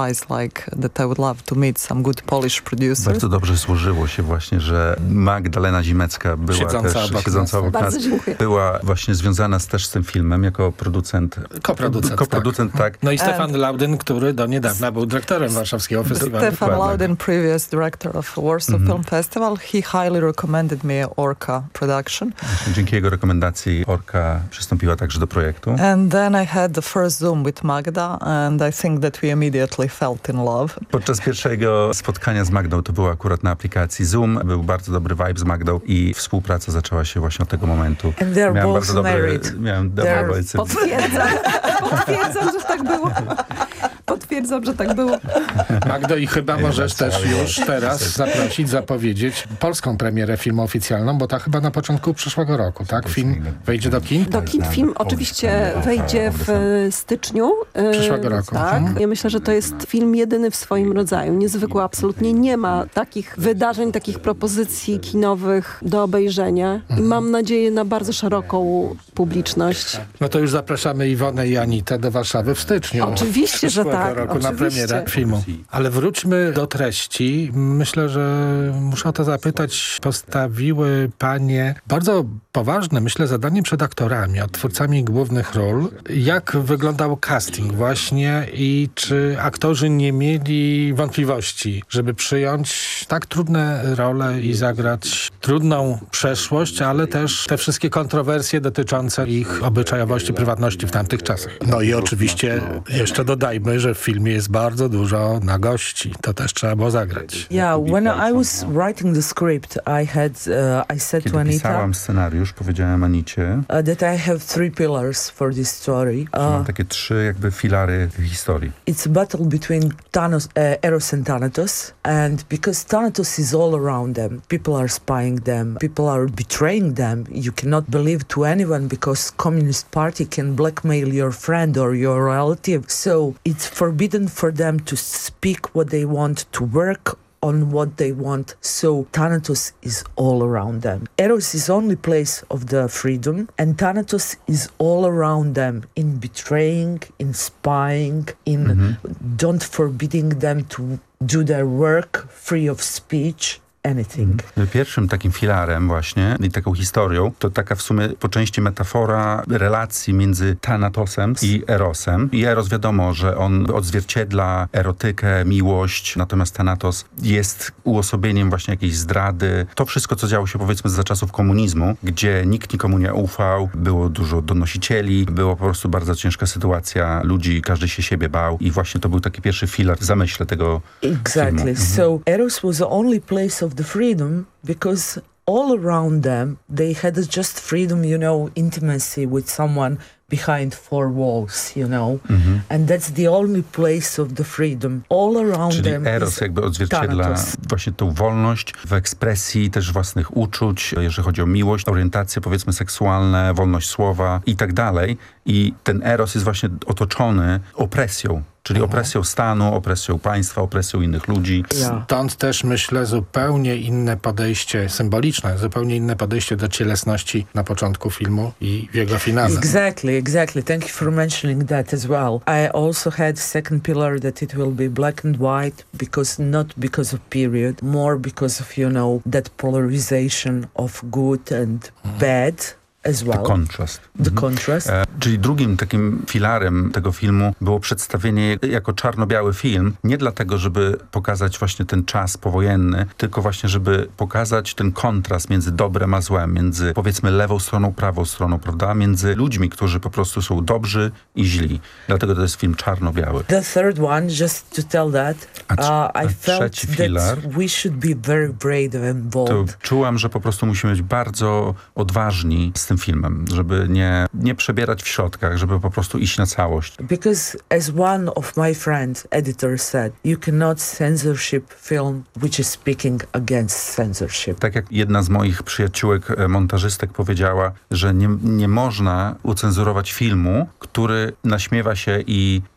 realized like that I would love to meet some good Polish producers. Bardzo dobrze złożyło się właśnie, że Magdalena Zimecka była siedząca też obok siedząca obok nas. Bardzo dziękuję. Była właśnie związana z, też z tym filmem jako producent. Koproducent. Koproducent, tak. tak. No i Stefan And Laudyn, który do niedawna był dyrektorem warszawskiego festiwalu. Stefan Laudyn, previous director of Warsaw mm-hmm. Film Festival, he highly recommended me Orca production. Dzięki jego rekomendacji Orca przystąpiła także do projektu. And then I had the first Zoom with Magda and I think that we immediately felt in love. Podczas pierwszego spotkania z Magdą, to było akurat na aplikacji Zoom, był bardzo dobry vibe z Magdą i współpraca zaczęła się właśnie od tego momentu. And they're miałem both bardzo dobry, married. Miałem they're... Potwierdzam, potwierdzam, że tak było. Potwierdzam, że tak było. Magdo, i chyba możesz też już teraz zaprosić, zapowiedzieć polską premierę filmu oficjalną, bo ta chyba na początku przyszłego roku, tak? Film wejdzie do kin? Do kin film oczywiście wejdzie w styczniu. Przyszłego roku. Tak. Mhm. Ja myślę, że to jest film jedyny w swoim rodzaju. Niezwykły absolutnie. Nie ma takich wydarzeń, takich propozycji kinowych do obejrzenia mhm. i mam nadzieję na bardzo szeroką publiczność. No to już zapraszamy Iwonę i Anitę do Warszawy w styczniu. Oczywiście, że tak. roku oczywiście. na premierę filmu. Ale wróćmy do treści. Myślę, że muszę o to zapytać. Postawiły panie bardzo poważne, myślę, zadanie przed aktorami, twórcami głównych ról. Jak wyglądał casting właśnie i czy aktorzy nie mieli wątpliwości, żeby przyjąć tak trudne role i zagrać trudną przeszłość, ale też te wszystkie kontrowersje dotyczące ich obyczajowości, prywatności w tamtych czasach. No i oczywiście jeszcze dodajmy, że w filmie jest bardzo dużo nagości. To też trzeba było zagrać. Yeah, when I was writing the script, I had uh, I said Kiedy to Anita, pisałam scenariusz, powiedziałem Anicie, uh, that I have three pillars for this story. Uh, że mam takie trzy jakby filary historii. It's a battle between Thanos, uh, Eros and Thanatos, and because Thanatos is all around them, people are spying them, people are betraying them. You cannot believe to anyone because Communist Party can blackmail your friend or your relative. So it's forbidden for them to speak what they want, to work on what they want. So Thanatos is all around them. Eros is only place of the freedom, and Thanatos is all around them in betraying, in spying, in mm-hmm. don't forbidding them to do their work free of speech. Anything. Pierwszym takim filarem właśnie i taką historią to taka w sumie po części metafora relacji między Thanatosem i Erosem. I Eros wiadomo, że on odzwierciedla erotykę, miłość, natomiast Thanatos jest uosobieniem właśnie jakiejś zdrady. To wszystko, co działo się powiedzmy za czasów komunizmu, gdzie nikt nikomu nie ufał, było dużo donosicieli, było po prostu bardzo ciężka sytuacja ludzi, każdy się siebie bał i właśnie to był taki pierwszy filar w zamyśle tego Exactly. filmu. So Eros was the only place of the freedom because all around them they had just freedom, you know, intimacy with someone behind four walls, you know, mm-hmm. and that's the only place of the freedom. All around Czyli them Eros is jakby odzwierciedla Thanatos. właśnie tą wolność w ekspresji też własnych uczuć, jeżeli chodzi o miłość, orientacje powiedzmy seksualne, wolność słowa i tak dalej. I ten Eros jest właśnie otoczony opresją. Czyli opresją stanu, opresją państwa, opresją innych ludzi. Stąd też myślę zupełnie inne podejście symboliczne, zupełnie inne podejście do cielesności na początku filmu i w jego finale. Exactly, exactly. Thank you for mentioning that as well. I also had second pillar that it will be black and white because not because of period, more because of, you know, that polarization of good and bad. As well. The contrast. The contrast. E, czyli drugim takim filarem tego filmu było przedstawienie jako czarno-biały film. Nie dlatego, żeby pokazać właśnie ten czas powojenny, tylko właśnie, żeby pokazać ten kontrast między dobrem a złem, między powiedzmy lewą stroną, prawą stroną, prawda? Między ludźmi, którzy po prostu są dobrzy i źli. Dlatego to jest film czarno-biały. The third one, just to tell that, uh, I felt filar, that we should be very brave and bold. To czułam, że po prostu musimy być bardzo odważni z tym filmem, żeby nie, nie przebierać w środkach, żeby po prostu iść na całość. Because as one of my friends, editor said, you cannot censorship film which is speaking against censorship. Tak jak jedna z moich przyjaciółek montażystek powiedziała, że nie, nie można ucenzurować filmu, który naśmiewa się i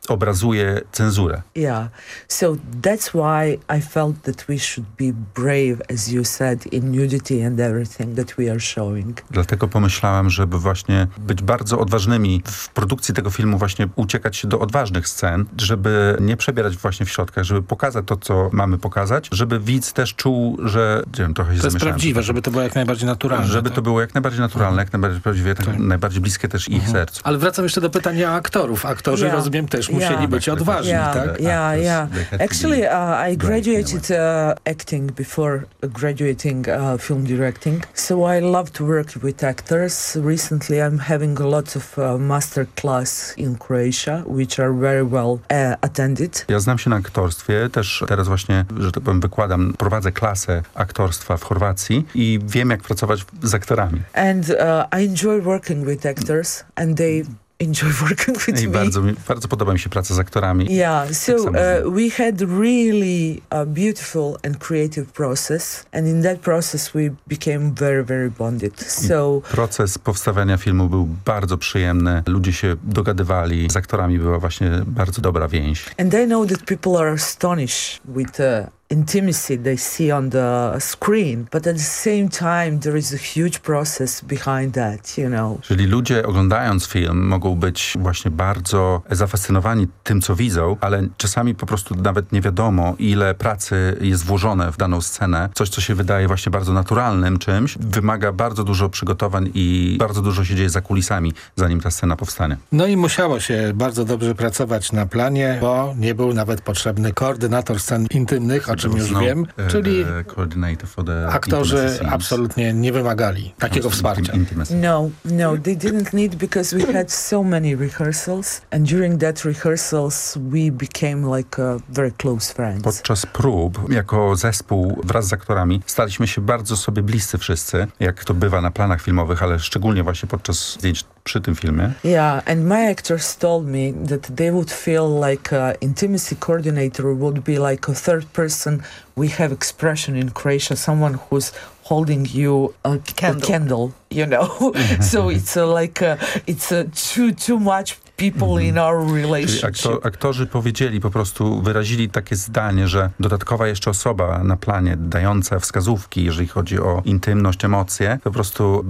obrazuje cenzurę. Yeah, so that's why I felt that we should be brave, as you said, in nudity and everything that we are showing. Dlatego pomyślałam, żeby właśnie być bardzo odważnymi w produkcji tego filmu, właśnie uciekać się do odważnych scen, żeby nie przebierać właśnie w środkach, żeby pokazać to, co mamy pokazać, żeby widz też czuł, że nie wiem, trochę się to jest zamieszałem. prawdziwe, żeby to było jak najbardziej naturalne. Żeby tak? to było jak najbardziej naturalne, jak najbardziej prawdziwe, tak. tak. najbardziej bliskie też ich mhm. sercu. Ale wracam jeszcze do pytania aktorów. Aktorzy, yeah. rozumiem, też musieli yeah. być odważni, yeah. tak? Yeah, yeah. Actually, uh, I graduated uh, acting before graduating uh, film directing. So I love to work with actors. Recently I'm having a lot of uh, master class in Croatia, which are very well uh, attended. Ja znam się na aktorstwie, też teraz właśnie, że tak powiem, wykładam, prowadzę klasę aktorstwa w Chorwacji i wiem, jak pracować z aktorami. And uh, I enjoy working with actors and they enjoy working with I me. Bardzo, bardzo podoba mi się praca z aktorami. Yeah, so uh, we had really a beautiful and creative process, and in that process we became very, very bonded. So proces powstawania filmu był bardzo przyjemny. Ludzie się dogadywali. Z aktorami była właśnie bardzo dobra więź. And I know that people are astonished with uh, intimacy they see on the screen, but at the same time there is a huge process behind that, you know. Czyli ludzie oglądając film mogą być właśnie bardzo zafascynowani tym, co widzą, ale czasami po prostu nawet nie wiadomo, ile pracy jest włożone w daną scenę. Coś, co się wydaje właśnie bardzo naturalnym czymś, wymaga bardzo dużo przygotowań i bardzo dużo się dzieje za kulisami, zanim ta scena powstanie. No i musiało się bardzo dobrze pracować na planie, bo nie był nawet potrzebny koordynator scen intymnych, o czym już no, wiem, uh, czyli aktorzy absolutnie nie wymagali takiego wsparcia. No, no, they didn't need because we had so many rehearsals and during that rehearsals we became like a very close friends. Podczas prób, jako zespół wraz z aktorami, staliśmy się bardzo sobie bliscy wszyscy, jak to bywa na planach filmowych, ale szczególnie właśnie podczas zdjęć przy tym filmie. Yeah, and my actors told me that they would feel like a intimacy coordinator would be like a third person. We have expression in Croatia, someone who's holding you a candle, a candle you know. So it's a, like a, it's a too too much people in our relationship. Aktor, aktorzy powiedzieli, po prostu wyrazili takie zdanie, że dodatkowa jeszcze osoba na planie dająca wskazówki, jeżeli chodzi o intymność, emocje, po prostu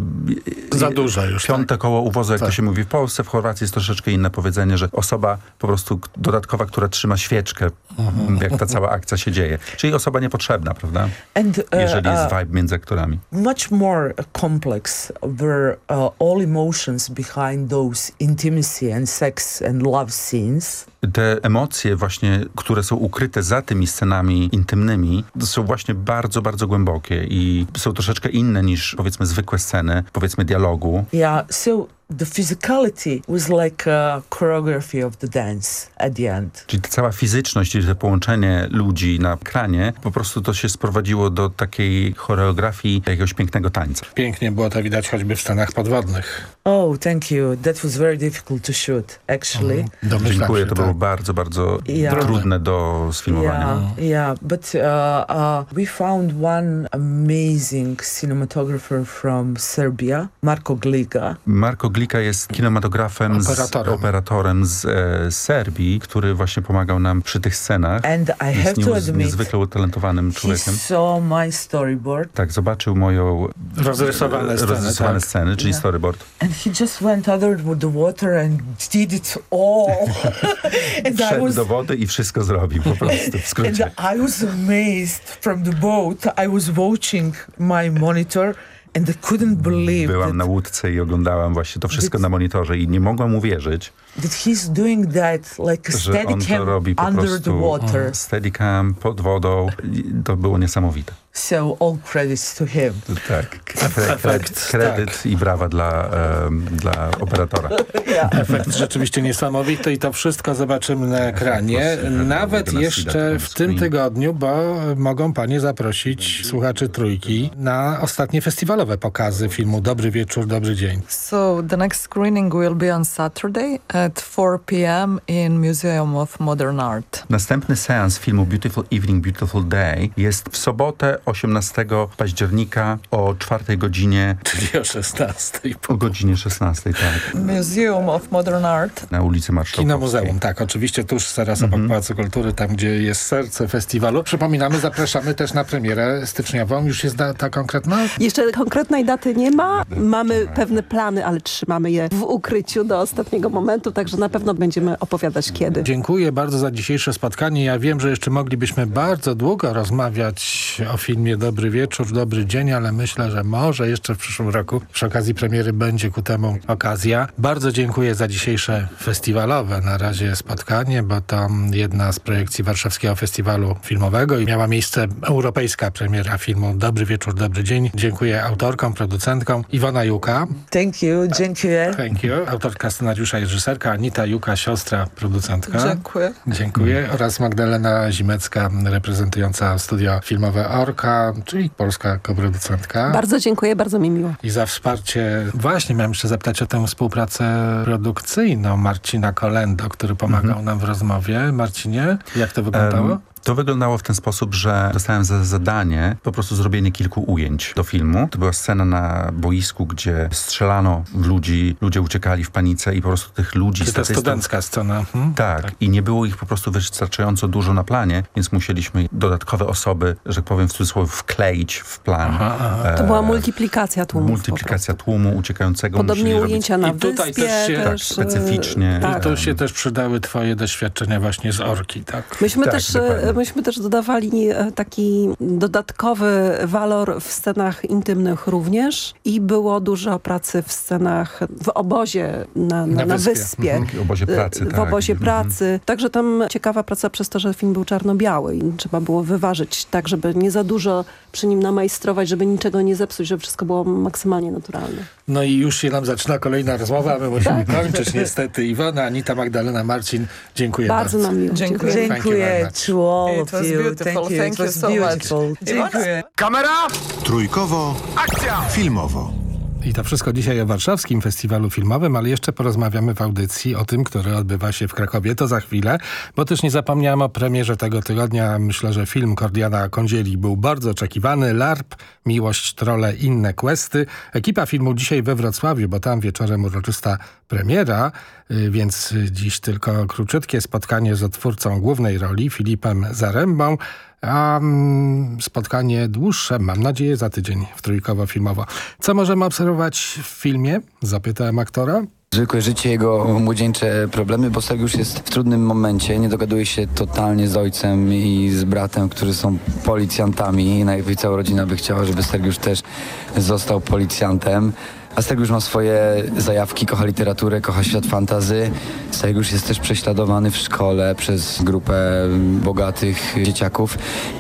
za dużo już. Piąte tak. koło uwozu, jak tak. to się mówi w Polsce, w Chorwacji jest troszeczkę inne powiedzenie, że osoba po prostu dodatkowa, która trzyma świeczkę, uh-huh. jak ta cała akcja się dzieje. Czyli osoba niepotrzebna, prawda? And, uh, jeżeli jest vibe między aktorami. Much more complex were uh, all emotions behind those intimacy and sex and love scenes. Te emocje właśnie, które są ukryte za tymi scenami intymnymi, są właśnie bardzo, bardzo głębokie i są troszeczkę inne niż, powiedzmy, zwykłe sceny, powiedzmy, dialogu. Yeah, so the physicality was like a choreography of the dance at the end. Czyli ta cała fizyczność, czyli to połączenie ludzi na ekranie, po prostu to się sprowadziło do takiej choreografii jakiegoś pięknego tańca. Pięknie było to widać choćby w scenach podwodnych. Oh, thank you. That was very difficult to shoot, actually. Mm. Dziękuję, to tak. było bardzo, bardzo yeah. trudne do sfilmowania. Yeah, yeah. But uh, uh, we found one amazing cinematographer from Serbia, Marko Gliga. Marko Glika jest kinematografem, operatorem z, operatorem z e, Serbii, który właśnie pomagał nam przy tych scenach. And I jest have nie, to admit, niezwykle utalentowanym człowiekiem. He saw my storyboard. Tak, zobaczył moją rozrysowane sceny, rozrysowane tak. sceny czyli yeah. storyboard. And he just went under the water and did it all. And Wszedł was, do wody i wszystko zrobił po prostu, w skrócie. And I was amazed from the boat. I was watching my monitor. And I couldn't believe Byłam na łódce i oglądałam właśnie to wszystko na monitorze i nie mogłam uwierzyć, that he's doing that like a że on to robi po under prostu the water. Steadicam pod wodą. To było niesamowite. So all credits to him. Tak. Efekt, kredyt tak. i brawa dla, um, dla operatora. Yeah. Efekt rzeczywiście niesamowity i to wszystko zobaczymy na ekranie. Nawet jeszcze w tym tygodniu, bo mogą panie zaprosić słuchaczy Trójki na ostatnie festiwalowe pokazy filmu Dobry Wieczór, Dobry Dzień. So the next screening will be on Saturday at four p m in Museum of Modern Art. Następny seans filmu Beautiful Evening, Beautiful Day jest w sobotę osiemnastego października o czwartej godzinie. Czyli o szesnastej. O godzinie szesnastej, tak. Museum of Modern Art. Na ulicy Marszałkowskiej. Kino Muzeum, tak. Oczywiście tuż zaraz obok Mhm. Pałacu Kultury, tam gdzie jest serce festiwalu. Przypominamy, zapraszamy też na premierę styczniową. Już jest data konkretna? Jeszcze konkretnej daty nie ma. Mamy pewne plany, ale trzymamy je w ukryciu do ostatniego momentu, także na pewno będziemy opowiadać kiedy. Dziękuję bardzo za dzisiejsze spotkanie. Ja wiem, że jeszcze moglibyśmy bardzo długo rozmawiać o filmie Dobry Wieczór, Dobry Dzień, ale myślę, że może jeszcze w przyszłym roku przy okazji premiery będzie ku temu okazja. Bardzo dziękuję za dzisiejsze festiwalowe na razie spotkanie, bo to jedna z projekcji Warszawskiego Festiwalu Filmowego i miała miejsce europejska premiera filmu Dobry Wieczór, Dobry Dzień. Dziękuję autorkom, producentkom. Iwona Juka. Thank you, dziękuję. Thank you. Autorka scenariusza i reżyserka, Anita Juka, siostra producentka. Dziękuję. Dziękuję. Oraz Magdalena Zimecka, reprezentująca studio filmowe Orka, czyli polska koproducentka. Bardzo dziękuję, bardzo mi miło. I za wsparcie. Właśnie miałem jeszcze zapytać o tę współpracę produkcyjną Marcina Kolendo, który pomagał Mhm. nam w rozmowie. Marcinie, jak to wyglądało? Um, To wyglądało w ten sposób, że dostałem za zadanie po prostu zrobienie kilku ujęć do filmu. To była scena na boisku, gdzie strzelano w ludzi, ludzie uciekali w panice i po prostu tych ludzi... Czy to statystów- studencka scena? Hmm? Tak, tak, i nie było ich po prostu wystarczająco dużo na planie, więc musieliśmy dodatkowe osoby, że tak powiem w cudzysłowie, wkleić w plan. Aha, aha. To była multiplikacja tłumów. Multiplikacja tłumu uciekającego. Podobnie musieli ujęcia na I tutaj wyspie. też się- Tak, też, specyficznie. tak. I tu się też przydały twoje doświadczenia właśnie z Orki, tak? Myśmy, Tak, też, dokładnie. myśmy też dodawali e, taki dodatkowy walor w scenach intymnych również i było dużo pracy w scenach w obozie na, na, Na na wyspie. wyspie. Mhm, w obozie pracy, W tak. obozie Mhm. pracy. Także tam ciekawa praca przez to, że film był czarno-biały i trzeba było wyważyć tak, żeby nie za dużo przy nim namajstrować, żeby niczego nie zepsuć, żeby wszystko było maksymalnie naturalne. No i już się nam zaczyna kolejna rozmowa, a my musimy Tak. kończyć niestety. Iwona, Anita, Magdalena, Marcin, dziękuję Bardzo bardzo. nam miło. Dziękuję. Thank you very Dziękuję much. to all It of was you. beautiful. Thank you. Thank It you was so much. beautiful. Dziękuję. Kamera. Trójkowo. Akcja. Filmowo. I to wszystko dzisiaj o Warszawskim Festiwalu Filmowym, ale jeszcze porozmawiamy w audycji o tym, który odbywa się w Krakowie. To za chwilę, bo też nie zapomniałem o premierze tego tygodnia. Myślę, że film Kordiana Kądzieli był bardzo oczekiwany. LARP, Miłość, Trolle, Inne Questy. Ekipa filmu dzisiaj we Wrocławiu, bo tam wieczorem uroczysta premiera, y, więc dziś tylko króciutkie spotkanie z odtwórcą głównej roli, Filipem Zarębą. A mm, spotkanie dłuższe, mam nadzieję, za tydzień w Trójkowo Filmowo. Co możemy obserwować w filmie? Zapytałem aktora. Zwykłe życie, jego młodzieńcze problemy, bo Sergiusz jest w trudnym momencie, nie dogaduje się totalnie z ojcem i z bratem, którzy są policjantami. Najpierw cała rodzina by chciała, żeby Sergiusz też został policjantem. A Sergiusz ma swoje zajawki, kocha literaturę, kocha świat fantasy. Sergiusz jest też prześladowany w szkole przez grupę bogatych dzieciaków.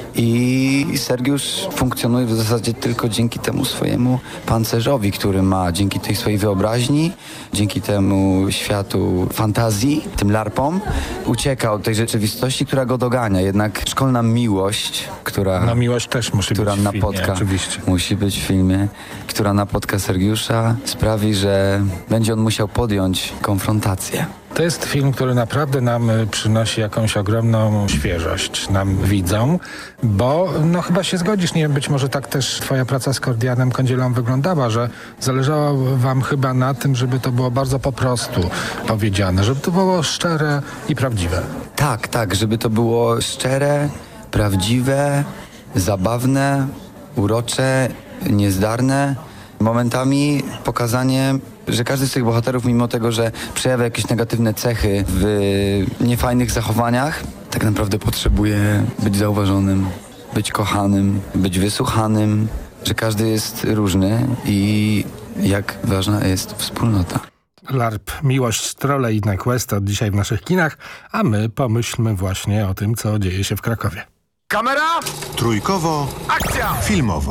I Sergiusz funkcjonuje w zasadzie tylko dzięki temu swojemu pancerzowi, który ma, dzięki tej swojej wyobraźni, dzięki temu światu fantazji, tym larpom, ucieka od tej rzeczywistości, która go dogania. Jednak szkolna miłość, która, No miłość też musi która być w filmie, napotka, oczywiście. musi być w filmie, która napotka Sergiusza, sprawi, że będzie on musiał podjąć konfrontację. To jest film, który naprawdę nam y, przynosi jakąś ogromną świeżość, nam widzom, bo no chyba się zgodzisz, nie wiem, być może tak też twoja praca z Kordianem Kądzielą wyglądała, że zależało wam chyba na tym, żeby to było bardzo po prostu powiedziane, żeby to było szczere i prawdziwe. Tak, tak, żeby to było szczere, prawdziwe, zabawne, urocze, niezdarne. Momentami pokazanie, że każdy z tych bohaterów, mimo tego, że przejawia jakieś negatywne cechy w niefajnych zachowaniach, tak naprawdę potrzebuje być zauważonym, być kochanym, być wysłuchanym, że każdy jest różny i jak ważna jest wspólnota. LARP, Miłość, Trolle i Inne Questy od dzisiaj w naszych kinach, a my pomyślmy właśnie o tym, co dzieje się w Krakowie. Kamera. Trójkowo. Akcja. Filmowo.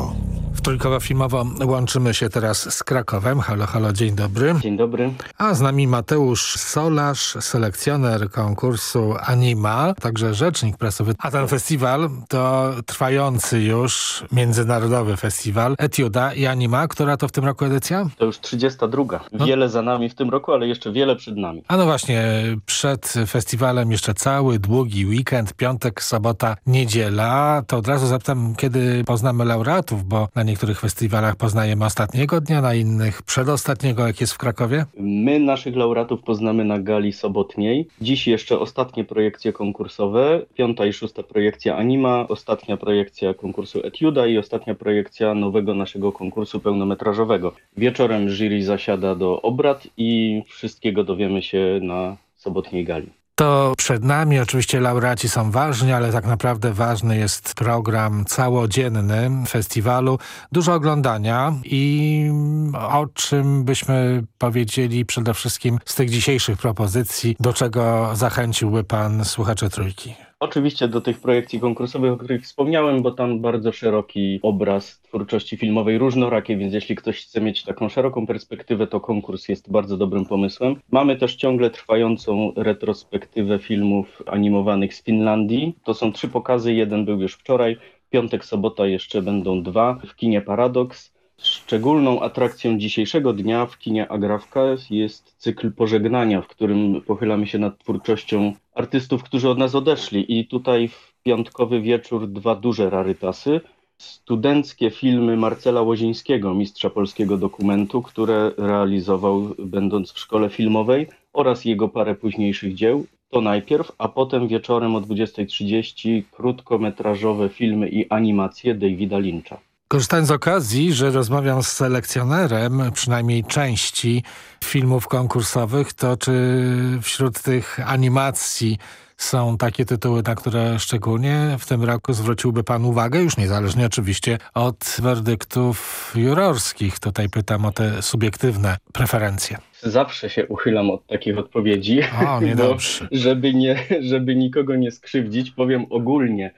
W Trójkowo Filmowo łączymy się teraz z Krakowem. Halo, halo, dzień dobry. Dzień dobry. A z nami Mateusz Solarz, selekcjoner konkursu Anima, także rzecznik prasowy. A ten festiwal to trwający już międzynarodowy festiwal Etiuda i Anima. Która to w tym roku edycja? To już trzydziesta druga. Wiele no. za nami w tym roku, ale jeszcze wiele przed nami. A no właśnie, przed festiwalem jeszcze cały długi weekend, piątek, sobota, niedziela. To od razu zapytam, kiedy poznamy laureatów, bo na niektórych festiwalach poznajemy ostatniego dnia, na innych przedostatniego, jak jest w Krakowie? My naszych laureatów poznamy na gali sobotniej. Dziś jeszcze ostatnie projekcje konkursowe. Piąta i szósta projekcja Anima, ostatnia projekcja konkursu Etiuda i ostatnia projekcja nowego naszego konkursu pełnometrażowego. Wieczorem jury zasiada do obrad i wszystkiego dowiemy się na sobotniej gali. To przed nami, oczywiście laureaci są ważni, ale tak naprawdę ważny jest program całodzienny festiwalu. Dużo oglądania i o czym byśmy powiedzieli przede wszystkim z tych dzisiejszych propozycji, do czego zachęciłby pan słuchaczy Trójki? Oczywiście do tych projekcji konkursowych, o których wspomniałem, bo tam bardzo szeroki obraz twórczości filmowej, różnorakiej, więc jeśli ktoś chce mieć taką szeroką perspektywę, to konkurs jest bardzo dobrym pomysłem. Mamy też ciągle trwającą retrospektywę filmów animowanych z Finlandii. To są trzy pokazy, jeden był już wczoraj, piątek, sobota jeszcze będą dwa w kinie Paradoks. Szczególną atrakcją dzisiejszego dnia w kinie Agrawka jest cykl Pożegnania, w którym pochylamy się nad twórczością artystów, którzy od nas odeszli. I tutaj w piątkowy wieczór dwa duże rarytasy. Studenckie filmy Marcela Łozińskiego, mistrza polskiego dokumentu, które realizował będąc w szkole filmowej, oraz jego parę późniejszych dzieł. To najpierw, a potem wieczorem o dwudziestej trzydzieści krótkometrażowe filmy i animacje Davida Lyncha. Korzystając z okazji, że rozmawiam z selekcjonerem przynajmniej części filmów konkursowych, to czy wśród tych animacji są takie tytuły, na które szczególnie w tym roku zwróciłby pan uwagę, już niezależnie oczywiście od werdyktów jurorskich. Tutaj pytam o te subiektywne preferencje. Zawsze się uchylam od takich odpowiedzi, o, niedobrze. Bo żeby, nie, żeby nikogo nie skrzywdzić, powiem ogólnie,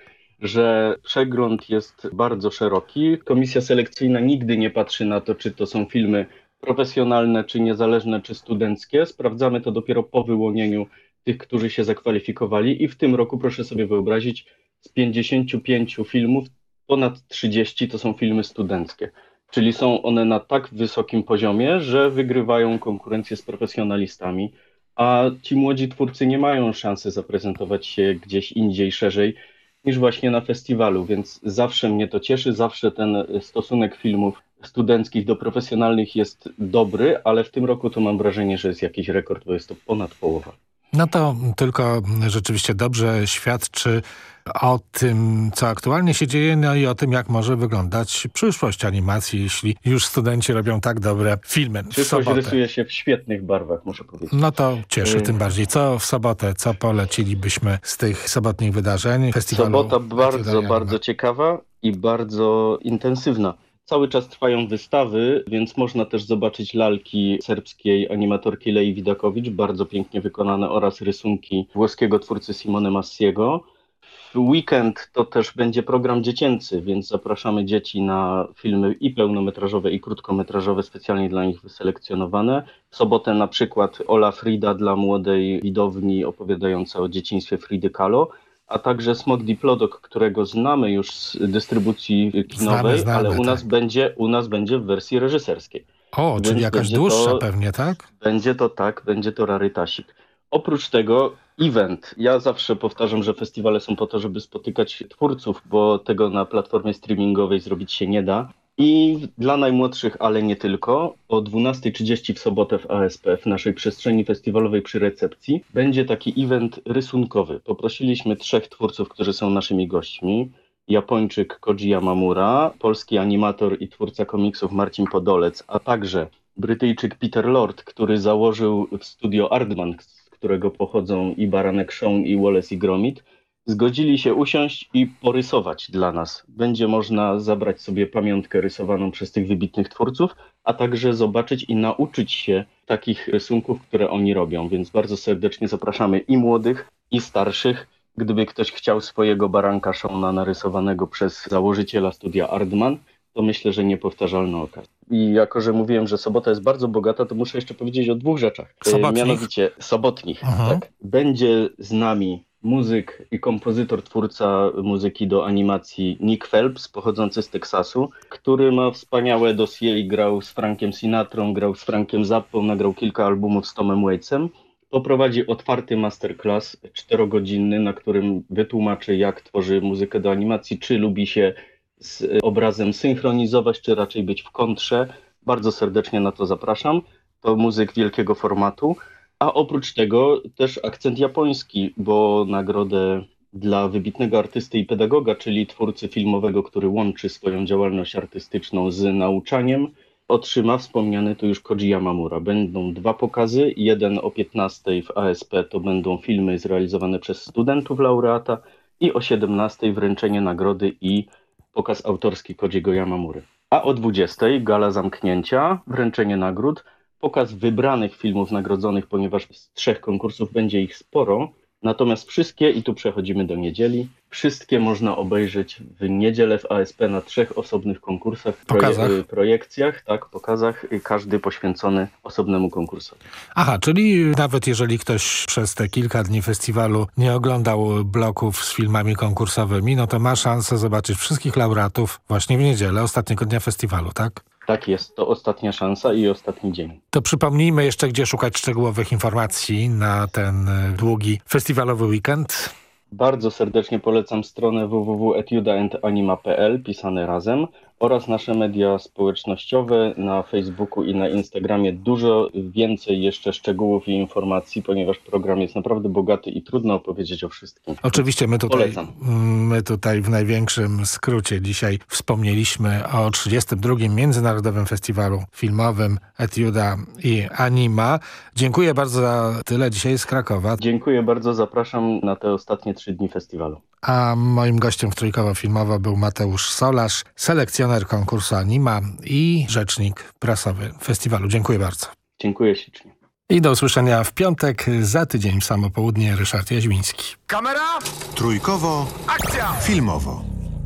że przegląd jest bardzo szeroki. Komisja selekcyjna nigdy nie patrzy na to, czy to są filmy profesjonalne, czy niezależne, czy studenckie. Sprawdzamy to dopiero po wyłonieniu tych, którzy się zakwalifikowali i w tym roku, proszę sobie wyobrazić, z pięćdziesięciu pięciu filmów ponad trzydzieści to są filmy studenckie. Czyli są one na tak wysokim poziomie, że wygrywają konkurencję z profesjonalistami, a ci młodzi twórcy nie mają szansy zaprezentować się gdzieś indziej szerzej niż właśnie na festiwalu, więc zawsze mnie to cieszy, zawsze ten stosunek filmów studenckich do profesjonalnych jest dobry, ale w tym roku to mam wrażenie, że jest jakiś rekord, bo jest to ponad połowa. No to tylko rzeczywiście dobrze świadczy o tym, co aktualnie się dzieje, no i o tym, jak może wyglądać przyszłość animacji, jeśli już studenci robią tak dobre filmy. Przyszłość rysuje się w świetnych barwach, muszę powiedzieć. No to cieszy y tym bardziej. Co w sobotę, co polecilibyśmy z tych sobotnich wydarzeń festiwalu? Sobota bardzo, bardzo ciekawa i bardzo intensywna. Cały czas trwają wystawy, więc można też zobaczyć lalki serbskiej animatorki Lei Widakowicz, bardzo pięknie wykonane, oraz rysunki włoskiego twórcy Simone Massiego. W weekend to też będzie program dziecięcy, więc zapraszamy dzieci na filmy i pełnometrażowe, i krótkometrażowe, specjalnie dla nich wyselekcjonowane. W sobotę na przykład Ola Frida dla młodej widowni opowiadająca o dzieciństwie Fridy Kahlo, a także Smok Diplodok, którego znamy już z dystrybucji kinowej, znamy, znamy, ale u nas, tak. będzie, u nas będzie w wersji reżyserskiej. O, Więc czyli jakaś dłuższa to, pewnie, tak? Będzie to tak, będzie to rarytasik. Oprócz tego event. Ja zawsze powtarzam, że festiwale są po to, żeby spotykać twórców, bo tego na platformie streamingowej zrobić się nie da. I dla najmłodszych, ale nie tylko, o dwunastej trzydzieści w sobotę w A S P, w naszej przestrzeni festiwalowej przy recepcji, będzie taki event rysunkowy. Poprosiliśmy trzech twórców, którzy są naszymi gośćmi. Japończyk Koji Yamamura, polski animator i twórca komiksów Marcin Podolec, a także Brytyjczyk Peter Lord, który założył w studio Aardman, z którego pochodzą i Baranek Shawn, i Wallace i Gromit, zgodzili się usiąść i porysować dla nas. Będzie można zabrać sobie pamiątkę rysowaną przez tych wybitnych twórców, a także zobaczyć i nauczyć się takich rysunków, które oni robią. Więc bardzo serdecznie zapraszamy i młodych, i starszych. Gdyby ktoś chciał swojego Baranka Shawna narysowanego przez założyciela studia Aardman, to myślę, że niepowtarzalna okazja. I jako, że mówiłem, że sobota jest bardzo bogata, to muszę jeszcze powiedzieć o dwóch rzeczach. Sobotnich? Mianowicie sobotnich. Tak. Będzie z nami muzyk i kompozytor, twórca muzyki do animacji Nick Phelps, pochodzący z Teksasu, który ma wspaniałe dossier i grał z Frankiem Sinatrą, grał z Frankiem Zappą, nagrał kilka albumów z Tomem Waitsem. Poprowadzi otwarty masterclass czterogodzinny, na którym wytłumaczy, jak tworzy muzykę do animacji, czy lubi się z obrazem synchronizować, czy raczej być w kontrze. Bardzo serdecznie na to zapraszam. To muzyk wielkiego formatu. A oprócz tego też akcent japoński, bo nagrodę dla wybitnego artysty i pedagoga, czyli twórcy filmowego, który łączy swoją działalność artystyczną z nauczaniem, otrzyma wspomniany tu już Koji Yamamura. Będą dwa pokazy, jeden o piętnastej w A S P to będą filmy zrealizowane przez studentów laureata i o siedemnastej wręczenie nagrody i pokaz autorski Kojiego Yamamury. A o dwudziestej gala zamknięcia, wręczenie nagród, pokaz wybranych filmów nagrodzonych, ponieważ z trzech konkursów będzie ich sporo. Natomiast wszystkie, i tu przechodzimy do niedzieli, wszystkie można obejrzeć w niedzielę w A S P na trzech osobnych konkursach, Pokazach. proje- projekcjach, tak, pokazach, każdy poświęcony osobnemu konkursowi. Aha, czyli nawet jeżeli ktoś przez te kilka dni festiwalu nie oglądał bloków z filmami konkursowymi, no to ma szansę zobaczyć wszystkich laureatów właśnie w niedzielę, ostatniego dnia festiwalu, tak? Tak jest, to ostatnia szansa i ostatni dzień. To przypomnijmy jeszcze, gdzie szukać szczegółowych informacji na ten długi festiwalowy weekend. Bardzo serdecznie polecam stronę w w w kropka etiuda and anima kropka p l, pisane razem, oraz nasze media społecznościowe na Facebooku i na Instagramie. Dużo więcej jeszcze szczegółów i informacji, ponieważ program jest naprawdę bogaty i trudno opowiedzieć o wszystkim. Oczywiście my tutaj, Polecam. my tutaj w największym skrócie dzisiaj wspomnieliśmy o trzydziestym drugim Międzynarodowym Festiwalu Filmowym Etiuda i Anima. Dziękuję bardzo za tyle dzisiaj z Krakowa. Dziękuję bardzo, zapraszam na te ostatnie trzy dni festiwalu. A moim gościem w Trójkowo-Filmowo był Mateusz Solarz, selekcjoner konkursu Anima i rzecznik prasowy festiwalu. Dziękuję bardzo. Dziękuję ślicznie. I do usłyszenia w piątek, za tydzień w samo południe. Ryszard Jaźwiński. Kamera! Trójkowo. Akcja! Filmowo.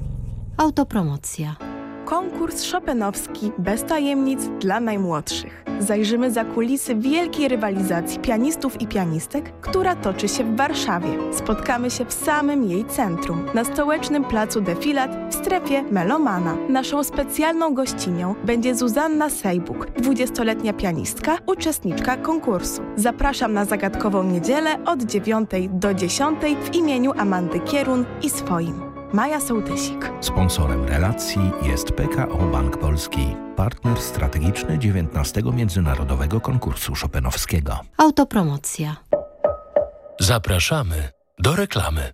Autopromocja. Konkurs chopinowski bez tajemnic dla najmłodszych. Zajrzymy za kulisy wielkiej rywalizacji pianistów i pianistek, która toczy się w Warszawie. Spotkamy się w samym jej centrum, na stołecznym placu Defilat w strefie Melomana. Naszą specjalną gościnią będzie Zuzanna Sejbuk, dwudziestoletnia pianistka, uczestniczka konkursu. Zapraszam na zagadkową niedzielę od dziewiątej do dziesiątej w imieniu Amandy Kierun i swoim. Maja Sołtysik. Sponsorem relacji jest P K O Bank Polski, partner strategiczny dziewiętnastego Międzynarodowego Konkursu Chopinowskiego. Autopromocja. Zapraszamy do reklamy.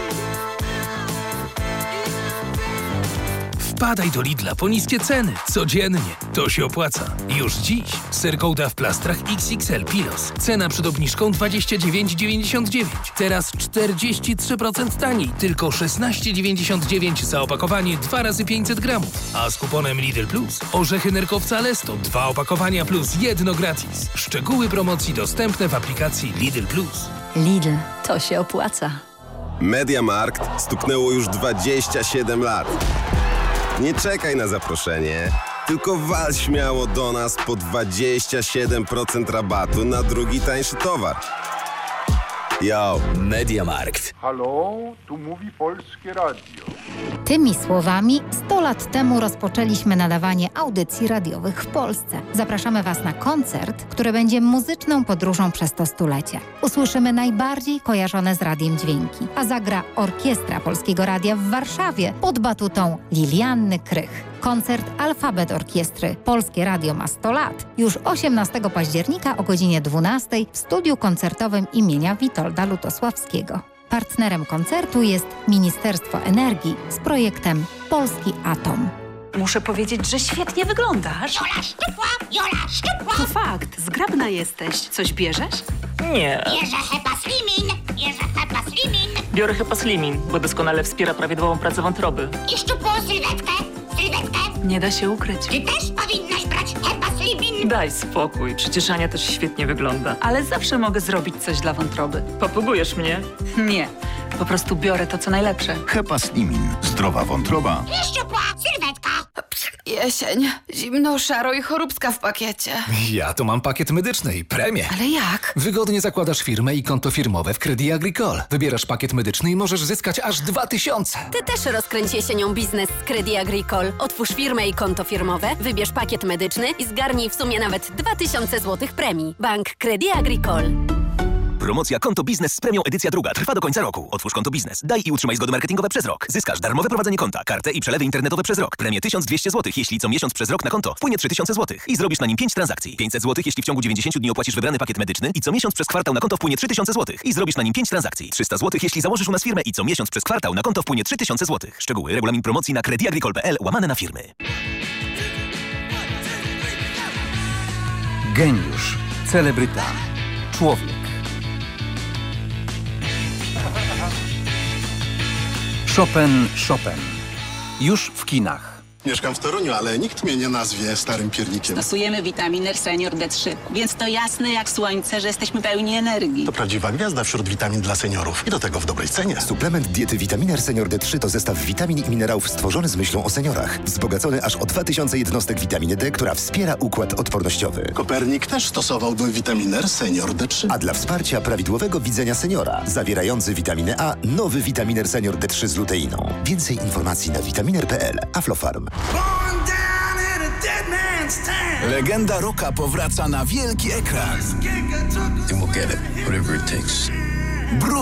Wpadaj do Lidla po niskie ceny. Codziennie. To się opłaca. Już dziś. Ser Gouda w plastrach X X L Pilos. Cena przed obniżką dwadzieścia dziewięć dziewięćdziesiąt dziewięć. Teraz czterdzieści trzy procent taniej. Tylko szesnaście dziewięćdziesiąt dziewięć za opakowanie dwa razy pięćset gramów. A z kuponem Lidl Plus orzechy nerkowca Alesto dwa opakowania plus jedno gratis. Szczegóły promocji dostępne w aplikacji Lidl Plus. Lidl, to się opłaca. MediaMarkt stuknęło już dwadzieścia siedem lat. Nie czekaj na zaproszenie, tylko wal śmiało do nas po dwadzieścia siedem procent rabatu na drugi tańszy towar. Yo, MediaMarkt. Halo, tu mówi Polskie Radio. Tymi słowami sto lat temu rozpoczęliśmy nadawanie audycji radiowych w Polsce. Zapraszamy Was na koncert, który będzie muzyczną podróżą przez to stulecie. Usłyszymy najbardziej kojarzone z radiem dźwięki, a zagra Orkiestra Polskiego Radia w Warszawie pod batutą Lilianny Krych. Koncert Alfabet Orkiestry Polskie Radio ma sto lat. Już osiemnastego października o godzinie dwunastej w studiu koncertowym imienia Witolda Lutosławskiego. Partnerem koncertu jest Ministerstwo Energii z projektem Polski Atom. Muszę powiedzieć, że świetnie wyglądasz. Jola szczupła, Jola szczupła. To fakt, zgrabna jesteś. Coś bierzesz? Nie. Bierze Hepa Slimin, bierze Hepa Slimin. Biorę Hepa Slimin, bo doskonale wspiera prawidłową pracę wątroby. I szczupłą sylwetkę, sylwetkę. Nie da się ukryć. Ty też powinnaś brać Hepa Slimin. Daj spokój, przecież Ania też świetnie wygląda. Ale zawsze mogę zrobić coś dla wątroby. Popróbujesz mnie? Nie, po prostu biorę to, co najlepsze. Hepa Slimin. Zdrowa wątroba. I szczupła sylwetka. jesień. Zimno, szaro i choróbska w pakiecie. Ja tu mam pakiet medyczny i premię. Ale jak? Wygodnie zakładasz firmę i konto firmowe w Crédit Agricole. Wybierasz pakiet medyczny i możesz zyskać aż dwa tysiące. Ty też rozkręć jesienią biznes z Crédit Agricole. Otwórz firmę i konto firmowe, wybierz pakiet medyczny i zgarnij w sumie nawet dwa tysiące złotych premii. Bank Crédit Agricole. Promocja Konto Biznes z premią edycja druga trwa do końca roku. Otwórz konto biznes, daj i utrzymaj zgody marketingowe przez rok. Zyskasz darmowe prowadzenie konta, kartę i przelewy internetowe przez rok. Premię tysiąc dwieście złotych, jeśli co miesiąc przez rok na konto wpłynie trzy tysiące złotych i zrobisz na nim pięć transakcji. pięćset złotych, jeśli w ciągu dziewięćdziesięciu dni opłacisz wybrany pakiet medyczny i co miesiąc przez kwartał na konto wpłynie trzy tysiące złotych i zrobisz na nim pięć transakcji. trzysta złotych, jeśli założysz u nas firmę i co miesiąc przez kwartał na konto wpłynie trzy tysiące złotych. Szczegóły, regulamin promocji na crediagricole.pl łamane na firmy. Geniusz, celebryta, człowiek. Chopin, Chopin. Już w kinach. Mieszkam w Toruniu, ale nikt mnie nie nazwie starym piernikiem. Stosujemy witaminę Senior D trzy, więc to jasne jak słońce, że jesteśmy pełni energii. To prawdziwa gwiazda wśród witamin dla seniorów i do tego w dobrej cenie. Suplement diety Vitaminer Senior D trzy to zestaw witamin i minerałów stworzony z myślą o seniorach. Wzbogacony aż o dwa tysiące jednostek witaminy D, która wspiera układ odpornościowy. Kopernik też stosowałby Vitaminer Senior D trzy. A dla wsparcia prawidłowego widzenia seniora, zawierający witaminę A, nowy Vitaminer Senior D trzy z luteiną. Więcej informacji na vitaminer kropka p l. Aflofarm. Legenda rocka powraca na wielki ekran. And we'll get it, whatever it takes.